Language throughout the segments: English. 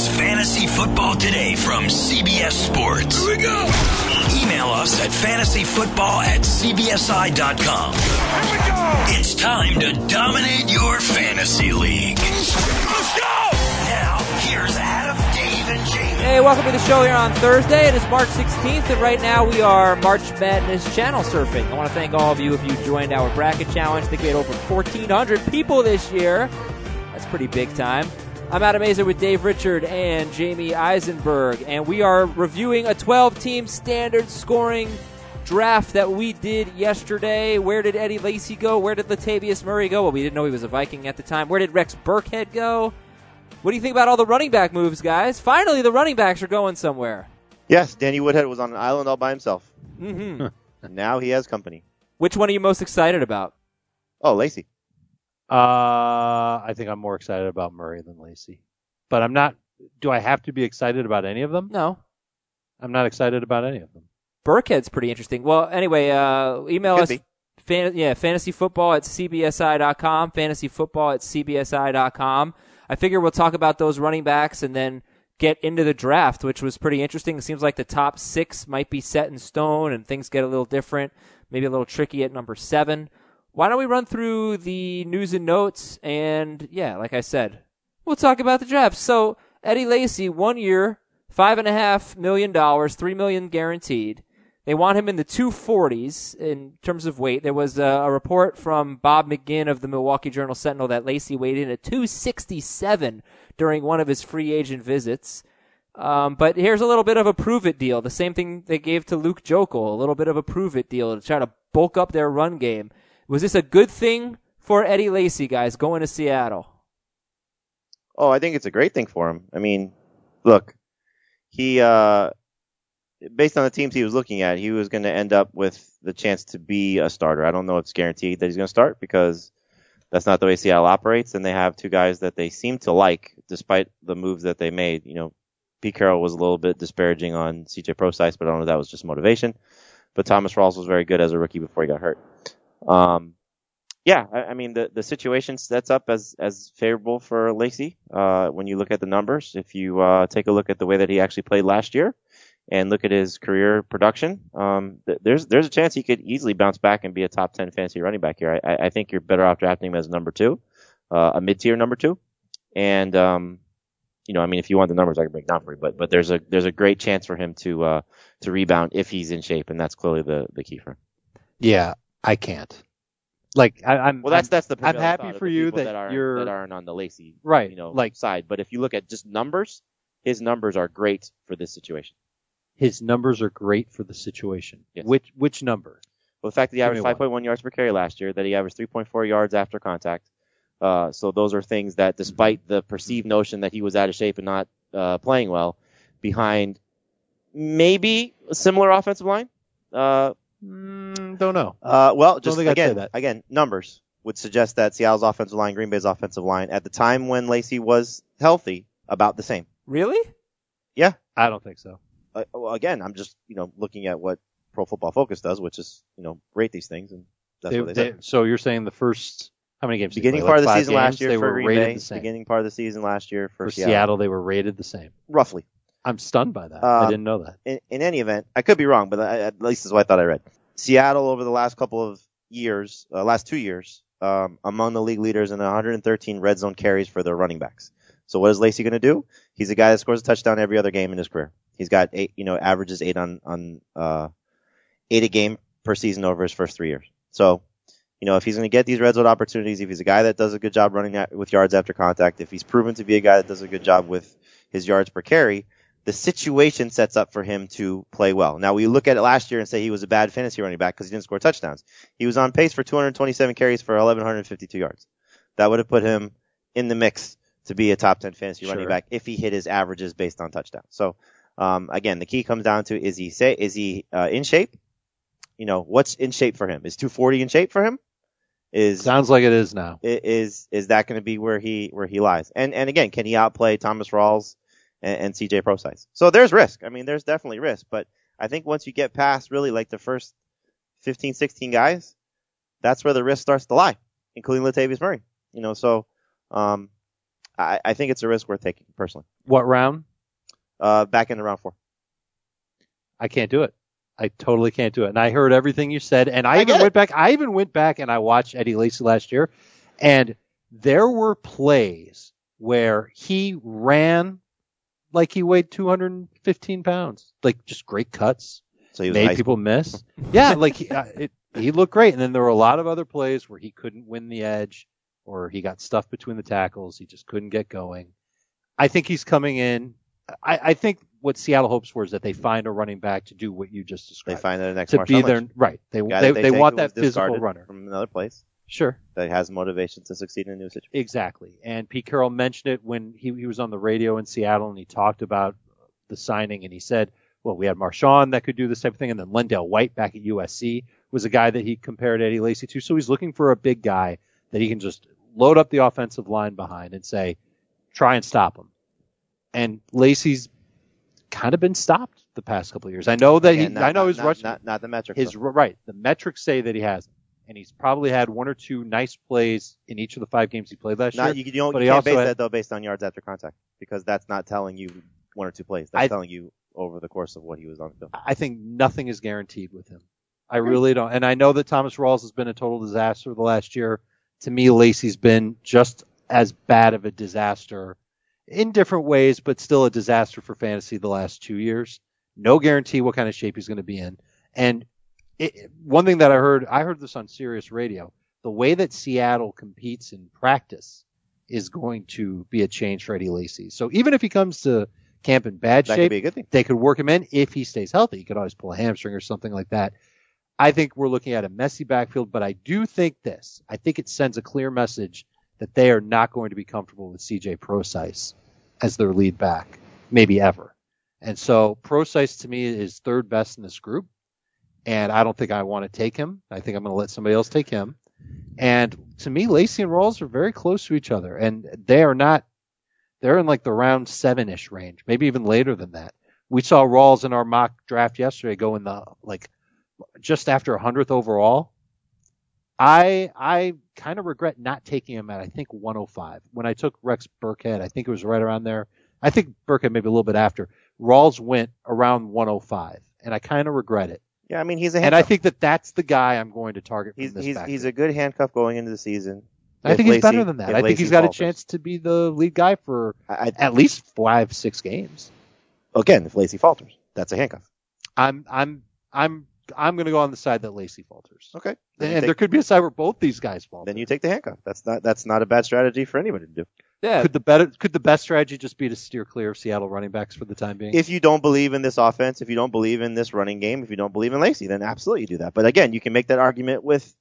is Fantasy Football Today from CBS Sports. Here we go. Email us at fantasyfootball@cbsi.com. Here we go. It's time to dominate your fantasy league. Let's go. Now, here's Adam, Dave, and Jamie. Hey, welcome to the show here on Thursday. It is March 16th, and right now we are March Madness channel surfing. I want to thank all of you if you joined our bracket challenge. I think we had over 1,400 people this year. That's pretty big time. I'm Adam Azer with Dave Richard and Jamie Eisenberg, and we are reviewing a 12-team standard scoring draft that we did yesterday. Where did Eddie Lacy go? Where did Latavius Murray go? Well, we didn't know he was a Viking at the time. Where did Rex Burkhead go? What do you think about all the running back moves, guys? Finally, the running backs are going somewhere. Yes, Danny Woodhead was on an island all by himself. Mm-hmm. Now he has company. Which one are you most excited about? Oh, Lacy. I think I'm more excited about Murray than Lacy. But I'm not. Do I have to be excited about any of them? No. I'm not excited about any of them. Burkhead's pretty interesting. Well, anyway, email Could us. be. Fantasyfootball@cbsi.com. Fantasyfootball@cbsi.com. I figure we'll talk about those running backs and then get into the draft, which was pretty interesting. It seems like the top 6 might be set in stone and things get a little different, maybe a little tricky at number 7. Why don't we run through the news and notes? And, yeah, like I said, we'll talk about the draft. So, Eddie Lacy, 1 year, $5.5 million, $3 million guaranteed. They want him in the 240s in terms of weight. There was a report from Bob McGinn of the Milwaukee Journal-Sentinel that Lacy weighed in at 267 during one of his free agent visits. But here's a little bit of a prove-it deal. The same thing they gave to Luke Jokel, a little bit of a prove-it deal to try to bulk up their run game. Was this a good thing for Eddie Lacy, guys, going to Seattle? Oh, I think it's a great thing for him. I mean, look, he, based on the teams he was looking at, he was going to end up with the chance to be a starter. I don't know if it's guaranteed that he's going to start because that's not the way Seattle operates, and they have 2 guys that they seem to like despite the moves that they made. You know, Pete Carroll was a little bit disparaging on CJ Prosise, but I don't know if that was just motivation. But Thomas Rawls was very good as a rookie before he got hurt. Yeah, I mean, the situation sets up as favorable for Lacy when you look at the numbers. If you take a look at the way that he actually played last year and look at his career production, there's a chance he could easily bounce back and be a top 10 fantasy running back here. I think you're better off drafting him as number 2, a mid-tier number 2. And, you know, I mean, if you want the numbers, I can break down for you. But there's a great chance for him to rebound if he's in shape, and that's clearly the key for him. Yeah, I can't. Like I'm. Well, that's the. I'm happy for you that aren't on the Lacy right, side. But if you look at just numbers, his numbers are great for this situation. His numbers are great for the situation. Yes. Which number? Well, the fact that he averaged 5.1 yards per carry last year, that he averaged 3.4 yards after contact. So those are things that, despite the perceived notion that he was out of shape and not playing well, behind maybe a similar offensive line. Don't know. Well, just again, numbers would suggest that Seattle's offensive line, Green Bay's offensive line, at the time when Lacy was healthy, about the same. Really? Yeah. I don't think so. Well, again, I'm just, looking at what Pro Football Focus does, which is, rate these things, and that's what they said. So you're saying the first, how many games? Beginning part of the season last year for Green Bay. The same. Beginning part of the season last year for Seattle, they were rated the same. Roughly. I'm stunned by that. I didn't know that. In any event, I could be wrong, but at least is what I thought I read. Seattle over the last couple of years, last 2 years, among the league leaders in 113 red zone carries for their running backs. So what is Lacy going to do? He's a guy that scores a touchdown every other game in his career. He's got 8, averages 8 on 8 a game per season over his first 3 years. So, if he's going to get these red zone opportunities, if he's a guy that does a good job running with yards after contact, if he's proven to be a guy that does a good job with his yards per carry, the situation sets up for him to play well. Now, we look at it last year and say he was a bad fantasy running back because he didn't score touchdowns. He was on pace for 227 carries for 1,152 yards. That would have put him in the mix to be a top 10 fantasy running back if he hit his averages based on touchdowns. So, again, the key comes down to, is he in shape? What's in shape for him? Is 240 in shape for him? Sounds like it is now. Is that going to be where he lies? And again, can he outplay Thomas Rawls and CJ Prosise? So there's risk. I mean, there's definitely risk, but I think once you get past really like the first 15, 16 guys, that's where the risk starts to lie, including Latavius Murray. So, I think it's a risk worth taking, personally. What round? Back into round 4. I can't do it. I totally can't do it. And I heard everything you said, and I even went back and I watched Eddie Lacy last year, and there were plays where he ran like he weighed 215 pounds, like just great cuts, So he was made people miss. Yeah, like he looked great. And then there were a lot of other plays where he couldn't win the edge, or he got stuffed between the tackles. He just couldn't get going. I think he's coming in. I think what Seattle hopes for is that they find a running back to do what you just described. They find their next to Marshawn be their Lynch. right. They They want that physical runner from another place Sure. that has motivation to succeed in a new situation. Exactly. And Pete Carroll mentioned it when he was on the radio in Seattle, and he talked about the signing, and he said, well, we had Marshawn that could do this type of thing, and then Lendell White back at USC was a guy that he compared Eddie Lacy to. So he's looking for a big guy that he can just load up the offensive line behind and say, try and stop him. And Lacy's kind of been stopped the past couple of years. I know that his rush, not the metrics. right. The metrics say that he has, and he's probably had one or two nice plays in each of the 5 games he played last year. You can't base that though based on yards after contact, because that's not telling you one or two plays. That's telling you over the course of what he was on the field. I think nothing is guaranteed with him. I really don't. And I know that Thomas Rawls has been a total disaster the last year. To me, Lacy's been just as bad of a disaster in different ways, but still a disaster for fantasy the last 2 years. No guarantee what kind of shape he's going to be in. And one thing that I heard this on Sirius Radio, the way that Seattle competes in practice is going to be a change for Eddie Lacy. So even if he comes to camp in bad that shape, could be a good thing. They could work him in if he stays healthy. He could always pull a hamstring or something like that. I think we're looking at a messy backfield, but I do think this. I think it sends a clear message that they are not going to be comfortable with C.J. Prosise as their lead back, maybe ever. And so Prosise to me is third best in this group, and I don't think I want to take him. I think I'm going to let somebody else take him. And to me, Lacy and Rawls are very close to each other, and they're in like the round 7-ish range, maybe even later than that. We saw Rawls in our mock draft yesterday go in the just after 100th overall. I kind of regret not taking him at, I think, 105. When I took Rex Burkhead, I think it was right around there. I think Burkhead maybe a little bit after. Rawls went around 105, and I kind of regret it. Yeah, I mean, he's a handcuff. And I think that's the guy I'm going to target from this backfield. He's a good handcuff going into the season. I think he's better than that. I think he's got a chance to be the lead guy for at least 5-6 games. Again, if Lacy falters, that's a handcuff. I'm going to go on the side that Lacy falters. Okay. And there could be a side where both these guys falter. Then you take the handcuff. That's not a bad strategy for anybody to do. Yeah. Could the best strategy just be to steer clear of Seattle running backs for the time being? If you don't believe in this offense, if you don't believe in this running game, if you don't believe in Lacy, then absolutely do that. But again, you can make that argument with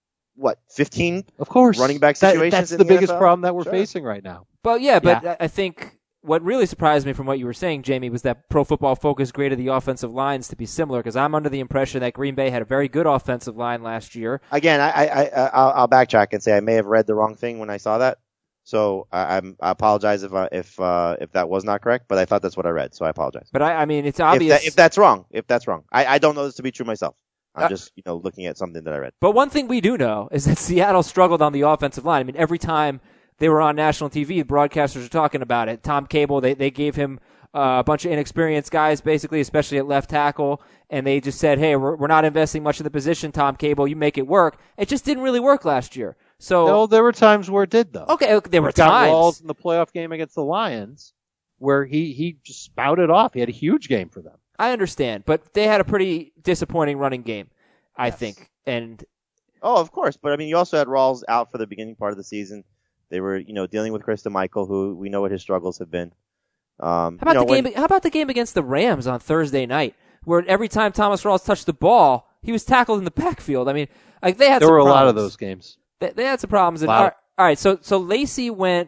15 of course running back situations. That's in the the biggest NFL? problem that we're Sure. facing right now. But I think what really surprised me from what you were saying, Jamie, was that Pro Football Focus graded the offensive lines to be similar, because I'm under the impression that Green Bay had a very good offensive line last year. Again, I'll backtrack and say I may have read the wrong thing when I saw that. So I apologize if that was not correct, but I thought that's what I read, so I apologize. But I mean, it's obvious. If that's wrong, I don't know this to be true myself. I'm just looking at something that I read. But one thing we do know is that Seattle struggled on the offensive line. I mean, every time they were on national TV, the broadcasters were talking about it. Tom Cable, they gave him a bunch of inexperienced guys, basically, especially at left tackle, and they just said, hey, we're not investing much in the position, Tom Cable, you make it work. It just didn't really work last year. So no, there were times where it did, though. Okay, there were times. Rawls in the playoff game against the Lions where he just spouted off. He had a huge game for them. I understand, but they had a pretty disappointing running game, I think. And of course, but I mean, you also had Rawls out for the beginning part of the season. They were, dealing with Christian Michael, who we know what his struggles have been. How about the game against the Rams on Thursday night, where every time Thomas Rawls touched the ball, he was tackled in the backfield? I mean, they had. There were a lot of those games. They had some problems. All right, so Lacy went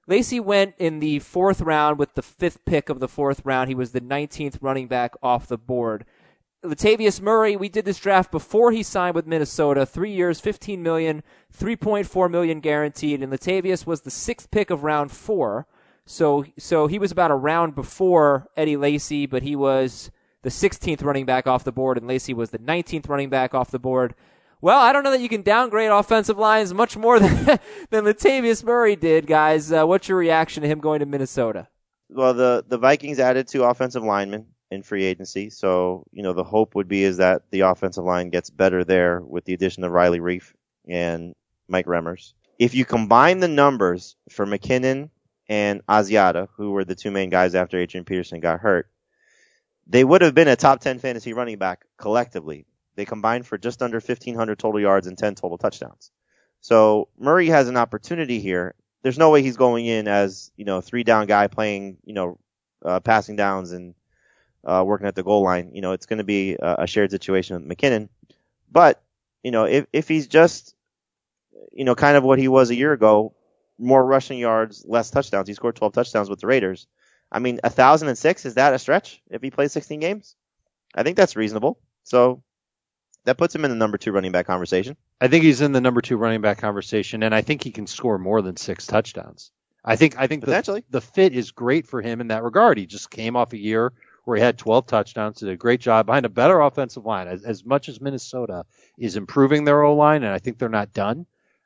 in the 4th round with the 5th pick of the 4th round. He was the 19th running back off the board. Latavius Murray, we did this draft before he signed with Minnesota. 3 years, $15 million, $3.4 million guaranteed. And Latavius was the 6th pick of round 4. So he was about a round before Eddie Lacy, but he was the 16th running back off the board, and Lacy was the 19th running back off the board. Well, I don't know that you can downgrade offensive lines much more than Latavius Murray did, guys. What's your reaction to him going to Minnesota? Well, the Vikings added 2 offensive linemen in free agency, so the hope would be is that the offensive line gets better there with the addition of Riley Reiff and Mike Remmers. If you combine the numbers for McKinnon and Asiata, who were the 2 main guys after Adrian Peterson got hurt, they would have been a top 10 fantasy running back collectively. They combined for just under 1,500 total yards and 10 total touchdowns. So Murray has an opportunity here. There's no way he's going in as, 3-down guy playing, passing downs and working at the goal line. It's going to be a shared situation with McKinnon. But, if he's just, kind of what he was a year ago, more rushing yards, less touchdowns. He scored 12 touchdowns with the Raiders. 1,006, is that a stretch if he plays 16 games? I think that's reasonable. So that puts him in the number 2 running back conversation. I think he's in the number 2 running back conversation, and I think he can score more than 6 touchdowns. I think the fit is great for him in that regard. He just came off a year where he had 12 touchdowns, did a great job behind a better offensive line. As much as Minnesota is improving their O-line, and I think they're not done,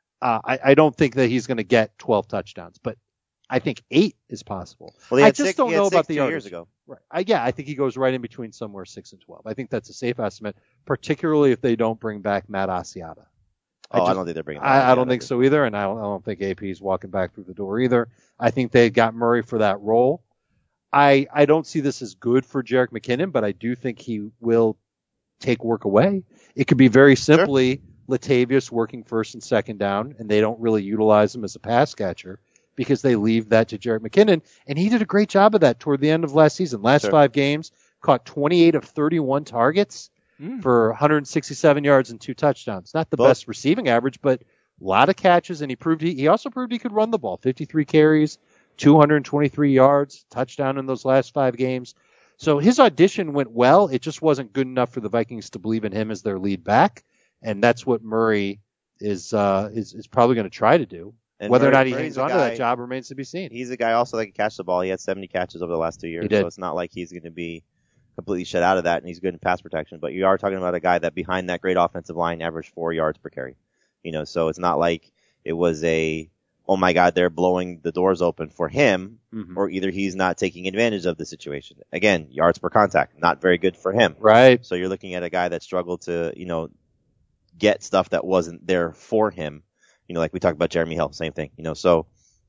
I don't think that he's going to get 12 touchdowns, but I think 8 is possible. Well, I just don't know about the 2 years ago. Right. I think he goes right in between somewhere 6 and 12. I think that's a safe estimate, particularly if they don't bring back Matt Asiata. I don't think they're bringing. I don't think so either, and I don't think AP is walking back through the door either. I think they got Murray for that role. I don't see this as good for Jerick McKinnon, but I do think he will take work away. It could be very simply Latavius working first and second down, and they don't really utilize him as a pass catcher because they leave that to Jerick McKinnon, and he did a great job of that toward the end of last season. Last 5 games, caught 28 of 31 targets for 167 yards and 2 touchdowns. Not the best receiving average, but a lot of catches, and he also proved he could run the ball. 53 carries, 223 yards, touchdown in those last 5 games. So his audition went well. It just wasn't good enough for the Vikings to believe in him as their lead back, and that's what Murray is probably going to try to do. And whether or not he hangs on to that job remains to be seen. He's a guy also that can catch the ball. He had 70 catches over the last 2 years, so it's not like he's going to be completely shut out of that, and he's good in pass protection. But you are talking about a guy that behind that great offensive line averaged 4 yards per carry. So it's not like it was oh my God, they're blowing the doors open for him, or either he's not taking advantage of the situation. Again, yards per contact, not very good for him. Right. So you're looking at a guy that struggled to, get stuff that wasn't there for him. Like we talked about Jeremy Hill, same thing. So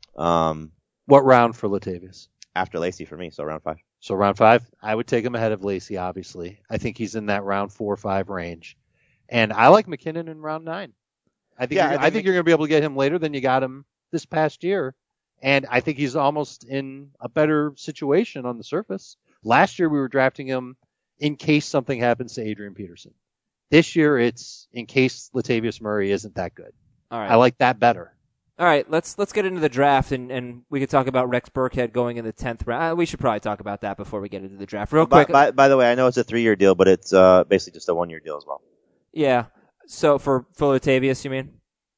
what round for Latavius? After Lacy for me, so round 5. So round 5, I would take him ahead of Lacy, obviously. I think he's in that round 4 or 5 range. And I like McKinnon in round 9. I think you're going to be able to get him later than you got him this past year. And I think he's almost in a better situation on the surface. Last year we were drafting him in case something happens to Adrian Peterson. This year it's in case Latavius Murray isn't that good. All right. I like that better. All right, let's get into the draft, and we could talk about Rex Burkhead going in the 10th round. We should probably talk about that before we get into the draft. Real quick. By the way, I know it's a 3-year deal, but it's basically just a 1-year deal as well. Yeah. So for Latavius, you mean?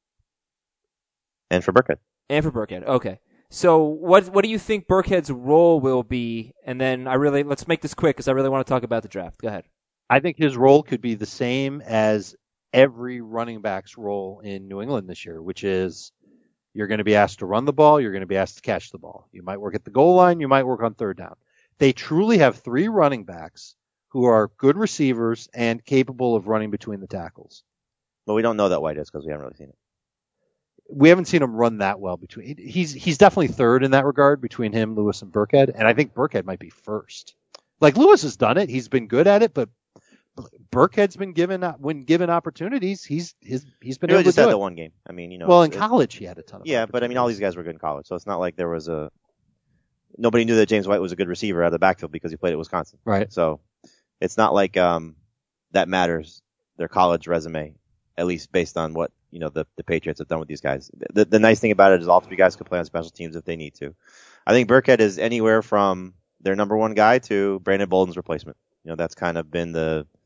And for Burkhead. Okay. So what do you think Burkhead's role will be? And then let's make this quick because I really want to talk about the draft. Go ahead. I think his role could be the same as every running back's role in New England this year, which is you're going to be asked to run the ball, you're going to be asked to catch the ball. You might work at the goal line, you might work on third down. They truly have 3 running backs who are good receivers and capable of running between the tackles. But we don't know that White is because we haven't really seen it. We haven't seen him run that well between. He's definitely third in that regard between him, Lewis, and Burkhead, and I think Burkhead might be first. Like Lewis has done it, he's been good at it, but Burkhead's been given opportunities. He's been able to just do had it. the one game. I mean, Well, in college he had a ton of. Yeah, but I mean, all these guys were good in college, so it's not like there was nobody knew that James White was a good receiver out of the backfield because he played at Wisconsin. Right. So it's not like that matters. Their college resume, at least based on what the Patriots have done with these guys. The nice thing about it is all 3 guys can play on special teams if they need to. I think Burkhead is anywhere from their number 1 guy to Brandon Bolden's replacement. That's kind of been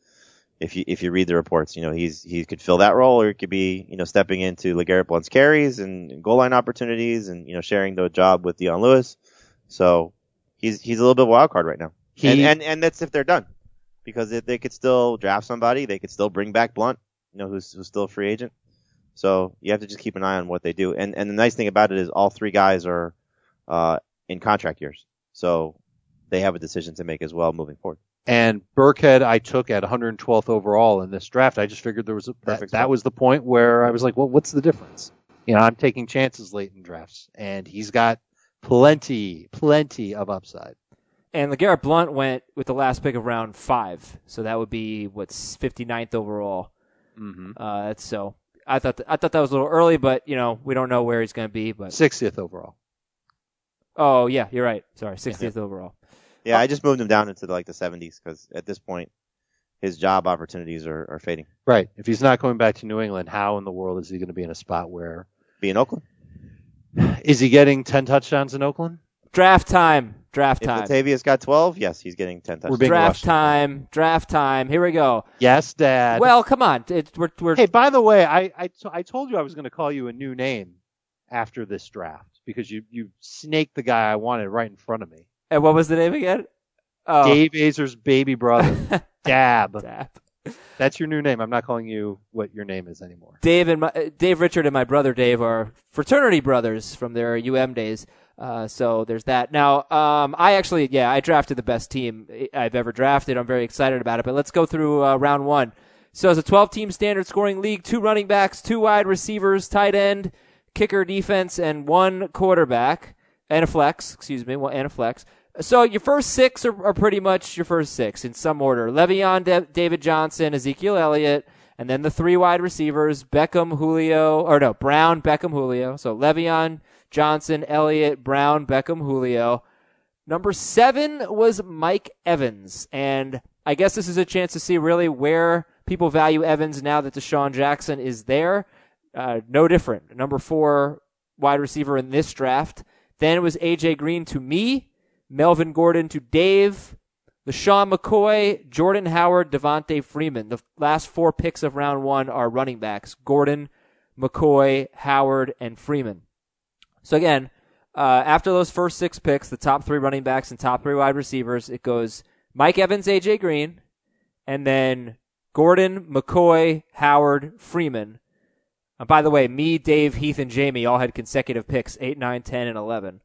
if you read the reports, he could fill that role, or he could be, stepping into LeGarrette Blount's carries and goal line opportunities and, sharing the job with Dion Lewis. So he's a little bit of a wild card right now. And that's if they're done, because if they could still draft somebody, they could still bring back Blount. who's still a free agent. So you have to just keep an eye on what they do. And the nice thing about it is all three guys are in contract years. So they have a decision to make as well moving forward. And Burkhead I took at 112th overall in this draft. I just figured there was that was the point where I was like, well, what's the difference? I'm taking chances late in drafts, and he's got plenty of upside. And LeGarrette Blount went with the last pick of round 5, so that would be 59th overall. Mm-hmm. So I thought that was a little early, but we don't know where he's going to be. But 60th overall. Oh yeah, you're right. Sorry, 60th overall. Yeah, I just moved him down into the 70s because at this point, his job opportunities are fading. Right. If he's not going back to New England, how in the world is he going to be in a spot where? Be in Oakland. Is he getting 10 touchdowns in Oakland? Draft time. If Latavius got 12, yes, he's getting 10 touchdowns. Draft time. Here we go. Yes, Dad. Well, come on. We're Hey, by the way, I told you I was going to call you a new name after this draft because you snaked the guy I wanted right in front of me. And what was the name again? Oh. Dave Azer's baby brother. Dab. Dab. That's your new name. I'm not calling you what your name is anymore. Dave Richard and my brother Dave are fraternity brothers from their UM days. So there's that. Now, I drafted the best team I've ever drafted. I'm very excited about it. But let's go through round 1. So it's a 12-team standard scoring league, 2 running backs, 2 wide receivers, tight end, kicker, defense, and 1 quarterback, and a flex. And a flex. So your first 6 are pretty much your first 6 in some order. Le'Veon, David Johnson, Ezekiel Elliott, and then the 3 wide receivers, Brown, Beckham, Julio. So Le'Veon, Johnson, Elliott, Brown, Beckham, Julio. Number 7 was Mike Evans. And I guess this is a chance to see really where people value Evans now that Deshaun Jackson is there. No different. Number 4 wide receiver in this draft. Then it was A.J. Green to me. Melvin Gordon to Dave, LeSean McCoy, Jordan Howard, Devontae Freeman. The last 4 picks of round 1 are running backs: Gordon, McCoy, Howard, and Freeman. So again, after those first 6 picks, the top 3 running backs and top 3 wide receivers, it goes Mike Evans, A.J. Green, and then Gordon, McCoy, Howard, Freeman. By the way, me, Dave, Heath, and Jamie all had consecutive picks, 8, 9, 10, and 11.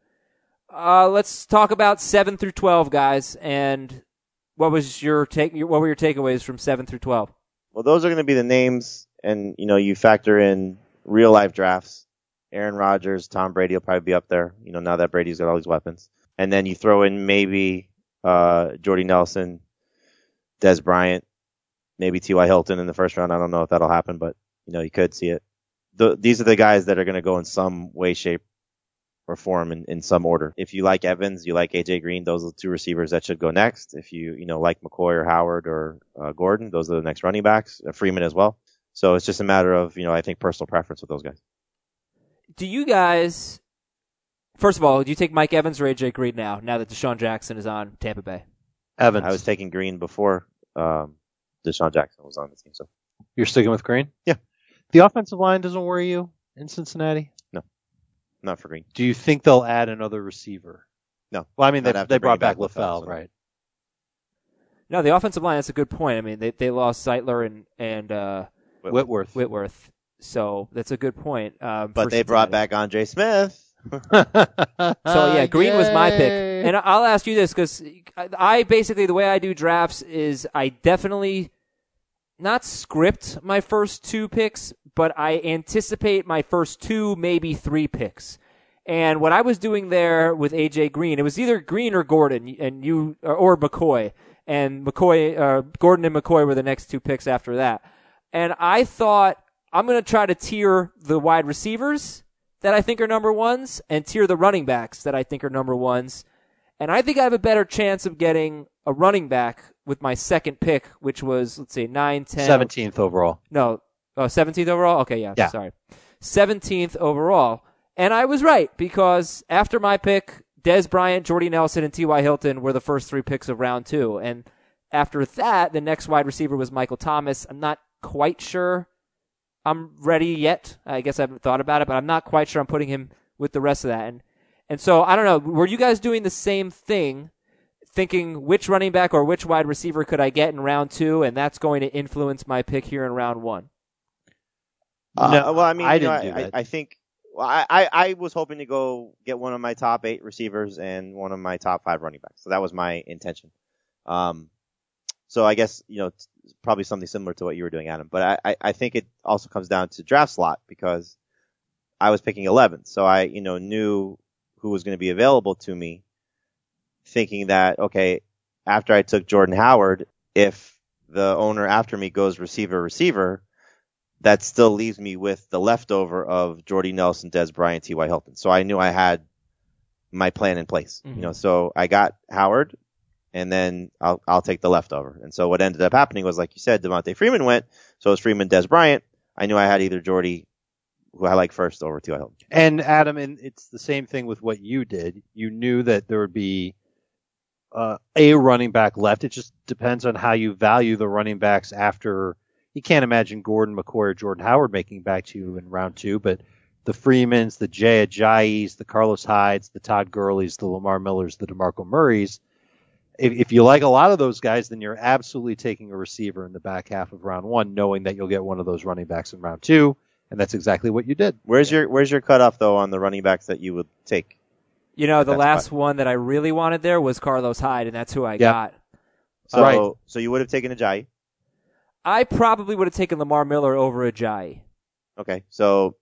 Let's talk about 7 through 12, guys. And what was your what were your takeaways from 7 through 12? Well, those are going to be the names, and you factor in real life drafts. Aaron Rodgers, Tom Brady will probably be up there. Now that Brady's got all these weapons, and then you throw in maybe Jordy Nelson, Dez Bryant, maybe T.Y. Hilton in the first round. I don't know if that'll happen, but you could see it. These are the guys that are going to go in some way, shape, or form in some order. If you like Evans, you like A.J. Green, those are the 2 receivers that should go next. If you like McCoy or Howard or Gordon, those are the next running backs. Freeman as well. So it's just a matter of, I think personal preference with those guys. Do you guys, first of all, do you take Mike Evans or A.J. Green now that Deshaun Jackson is on Tampa Bay? Evans. I was taking Green before Deshaun Jackson was on the team. So you're sticking with Green? Yeah. The offensive line doesn't worry you in Cincinnati? No. Not for Green. Do you think they'll add another receiver? No. Well, I mean, they brought back LaFell, so. right? No, the offensive line, that's a good point. I mean, they lost Seitler and Whitworth. So that's a good point. But they brought back Andre Smith. So, yeah, Green was my pick. And I'll ask you this because I basically, the way I do drafts is I definitely not script my first 2 picks, but I anticipate my first 2, maybe 3 picks. And what I was doing there with A.J. Green, it was either Green or Gordon, and or McCoy. And Gordon and McCoy were the next 2 picks after that. And I thought, I'm going to try to tier the wide receivers that I think are number 1s and tier the running backs that I think are number 1s. And I think I have a better chance of getting a running back with my second pick, which was, 9, 10. 17th overall. No. Oh, 17th overall? Okay, yeah. Sorry. 17th overall. And I was right because after my pick, Dez Bryant, Jordy Nelson, and T.Y. Hilton were the first 3 picks of round 2. And after that, the next wide receiver was Michael Thomas. I'm not quite sure I'm ready yet. I guess I haven't thought about it, but I'm not quite sure I'm putting him with the rest of that. And so, I don't know, were you guys doing the same thing, thinking which running back or which wide receiver could I get in round 2, and that's going to influence my pick here in round 1? No, well, I mean, I you know, didn't do that. I think well, I was hoping to go get one of my top 8 receivers and one of my top 5 running backs. So that was my intention. So I guess, you know, it's probably something similar to what you were doing, Adam. But I think it also comes down to draft slot because I was picking 11th. So I, you know, knew who was going to be available to me, thinking that, okay, after I took Jordan Howard, if the owner after me goes receiver, that still leaves me with the leftover of Jordy Nelson, Dez Bryant, T.Y. Hilton. So I knew I had my plan in place. Mm-hmm. You know, so I got Howard, and then I'll take the leftover. And so what ended up happening was, like you said, Devontae Freeman went. So it was Freeman, Dez Bryant. I knew I had either Jordy, who I like first, over T.Y. Hilton. And Adam, and it's the same thing with what you did. You knew that there would be a running back left. It just depends on how you value the running backs after. You can't imagine Gordon, McCoy, or Jordan Howard making back to you in round 2, but the Freemans, the Jay Ajayis, the Carlos Hydes, the Todd Gurleys, the Lamar Millers, the DeMarco Murrays. If you like a lot of those guys, then you're absolutely taking a receiver in the back half of round 1, knowing that you'll get one of those running backs in round 2, and that's exactly what you did. Where's your cutoff though on the running backs that you would take? You know, the That's last fine. one that I really wanted there was Carlos Hyde, and that's who I got. So Right. so you would have taken Ajayi. I probably would have taken Lamar Miller over Ajayi. Okay. So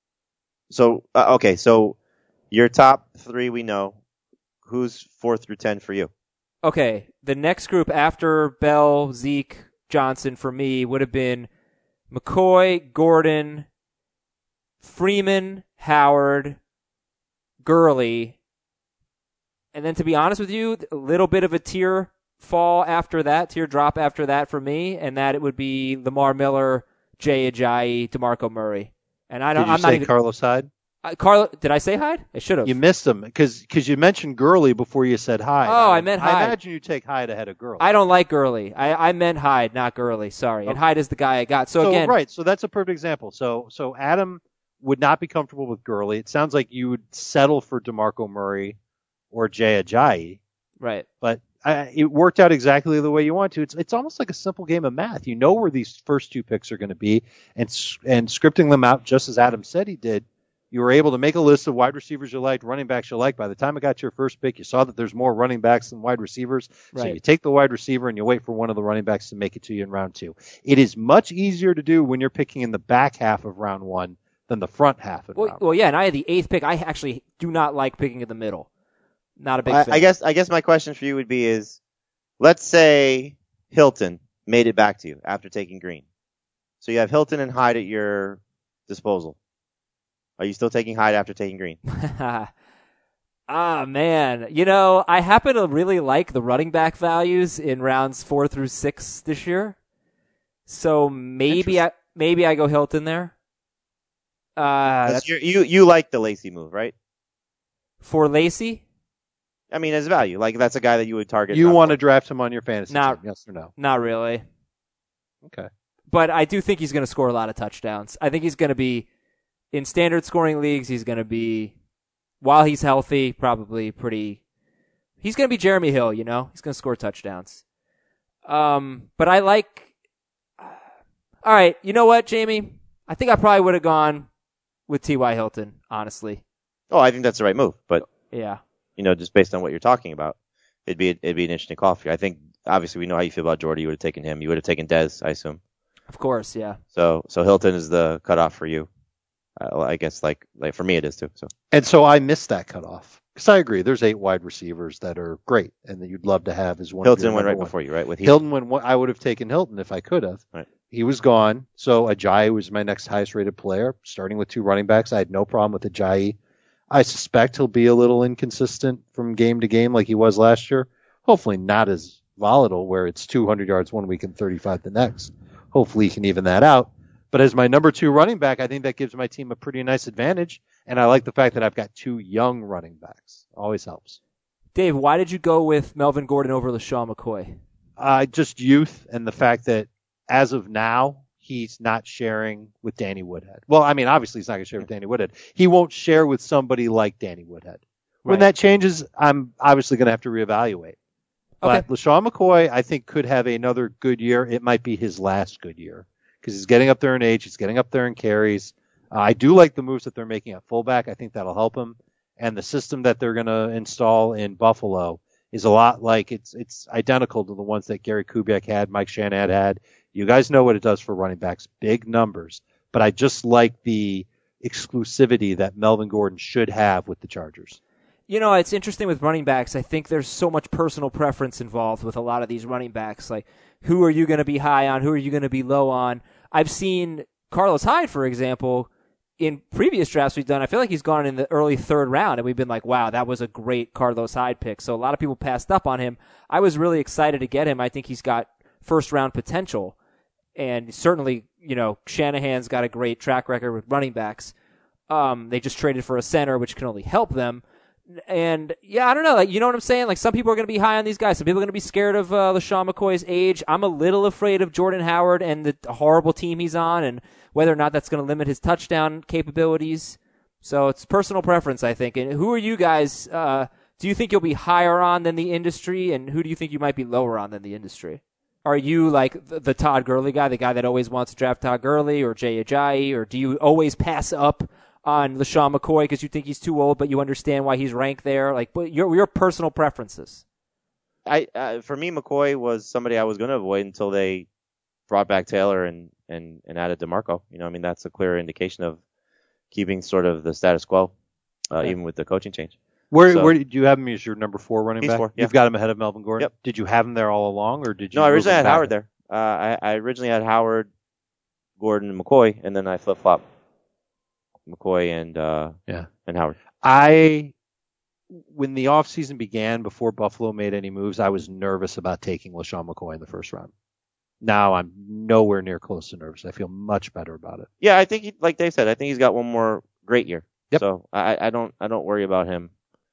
okay. So your top 3 we know. Who's 4 through 10 for you? Okay, the next group after Bell, Zeke, Johnson for me would have been McCoy, Gordon, Freeman, Howard, Gurley, and then to be honest with you, a little bit of a tier drop after that for me, and that it would be Lamar Miller, Jay Ajayi, DeMarco Murray. And I don't. Did you I'm say not even. Carlos Hyde? Did I say Hyde? I should have. You missed him because you mentioned Gurley before you said Hyde. Oh, I meant Hyde. I imagine you take Hyde ahead of Gurley. I don't like Gurley. I meant Hyde, not Gurley. Sorry. Okay. And Hyde is the guy I got. So again, right. So that's a perfect example. So Adam would not be comfortable with Gurley. It sounds like you would settle for DeMarco Murray or Jay Ajayi. right. But it worked out exactly the way you want to. It's almost like a simple game of math. You know where these first 2 picks are going to be, and scripting them out just as Adam said he did. You were able to make a list of wide receivers you liked, running backs you liked. By the time it got to your first pick, you saw that there's more running backs than wide receivers. So Right. you take the wide receiver and you wait for one of the running backs to make it to you in round 2. It is much easier to do when you're picking in the back half of round 1 than the front half of round 1. Well, yeah, and I had the 8th pick. I actually do not like picking in the middle. Not a big fan. I guess my question for you would be is, let's say Hilton made it back to you after taking Green. So you have Hilton and Hyde at your disposal. Are you still taking Hyde after taking Green? Ah, man. You know, I happen to really like the running back values in rounds 4 through 6 this year. So maybe I go Hilton there. You like the Lacy move, right? For Lacy? I mean, as value. Like, that's a guy that you would target. You want to draft him on your fantasy Not- team, yes or no? Not really. Okay. But I do think he's going to score a lot of touchdowns. I think he's going to be, in standard scoring leagues, he's going to be, while he's healthy, probably pretty, he's going to be Jeremy Hill, you know? He's going to score touchdowns. But I like, all right, you know what, Jamie? I think I probably would have gone with T.Y. Hilton, honestly. Oh, I think that's the right move. But, Yeah. you know, just based on what you're talking about, it'd be an interesting call for you. I think, obviously, we know how you feel about Jordy. You would have taken him. You would have taken Dez, I assume. Of course, yeah. So Hilton is the cutoff for you. I guess, like for me, it is too. So. And so I missed that cutoff. Because I agree, there's 8 wide receivers that are great and that you'd love to have as one. Hilton of your went right number one. before you, right? With Hilton went. I would have taken Hilton if I could have. Right. He was gone, so Ajayi was my next highest rated player. Starting with 2 running backs, I had no problem with Ajayi. I suspect he'll be a little inconsistent from game to game like he was last year. Hopefully not as volatile where it's 200 yards one week and 35 the next. Hopefully he can even that out. But as my number 2 running back, I think that gives my team a pretty nice advantage. And I like the fact that I've got 2 young running backs. Always helps. Dave, why did you go with Melvin Gordon over LaShawn McCoy? Just youth and the fact that as of now, he's not sharing with Danny Woodhead. Well, I mean, obviously he's not going to share with Danny Woodhead. He won't share with somebody like Danny Woodhead. When Right. that changes, I'm obviously going to have to reevaluate. But Okay. LaShawn McCoy, I think, could have another good year. It might be his last good year because he's getting up there in age. He's getting up there in carries. I do like the moves that they're making at fullback. I think that'll help him. And the system that they're going to install in Buffalo is a lot like it's identical to the ones that Gary Kubiak had, Mike Shanahan had. You guys know what it does for running backs, big numbers. But I just like the exclusivity that Melvin Gordon should have with the Chargers. You know, it's interesting with running backs. I think there's so much personal preference involved with a lot of these running backs. Like, who are you going to be high on? Who are you going to be low on? I've seen Carlos Hyde, for example, in previous drafts we've done. I feel like he's gone in the early third round, and we've been like, wow, that was a great Carlos Hyde pick. So a lot of people passed up on him. I was really excited to get him. I think he's got first-round potential. And certainly, you know, Shanahan's got a great track record with running backs. They just traded for a center, which can only help them. And, yeah, I don't know. Like, you know what I'm saying? Like, some people are going to be high on these guys. Some people are going to be scared of LeSean McCoy's age. I'm a little afraid of Jordan Howard and the horrible team he's on and whether or not that's going to limit his touchdown capabilities. So it's personal preference, I think. And who are you guys? Do you think you'll be higher on than the industry? And who do you think you might be lower on than the industry? Are you like the Todd Gurley guy, the guy that always wants to draft Todd Gurley or Jay Ajayi? Or do you always pass up on LeSean McCoy because you think he's too old, but you understand why he's ranked there? Like, your personal preferences. For me, McCoy was somebody I was going to avoid until they brought back Taylor and added DeMarco. You know, I mean, that's a clear indication of keeping sort of the status quo, even with the coaching change. Where did you have him as your number 4 running back? 4, yeah. You've got him ahead of Melvin Gordon? Yep. Did you have him there all along, or did you? No, I originally had Howard there. I originally had Howard, Gordon, and McCoy, and then I flip-flop McCoy and Howard. When the offseason began, before Buffalo made any moves, I was nervous about taking LeSean McCoy in the first round. Now I'm nowhere near close to nervous. I feel much better about it. Yeah, I think, like Dave said, I think he's got one more great year. Yep. So I don't worry about him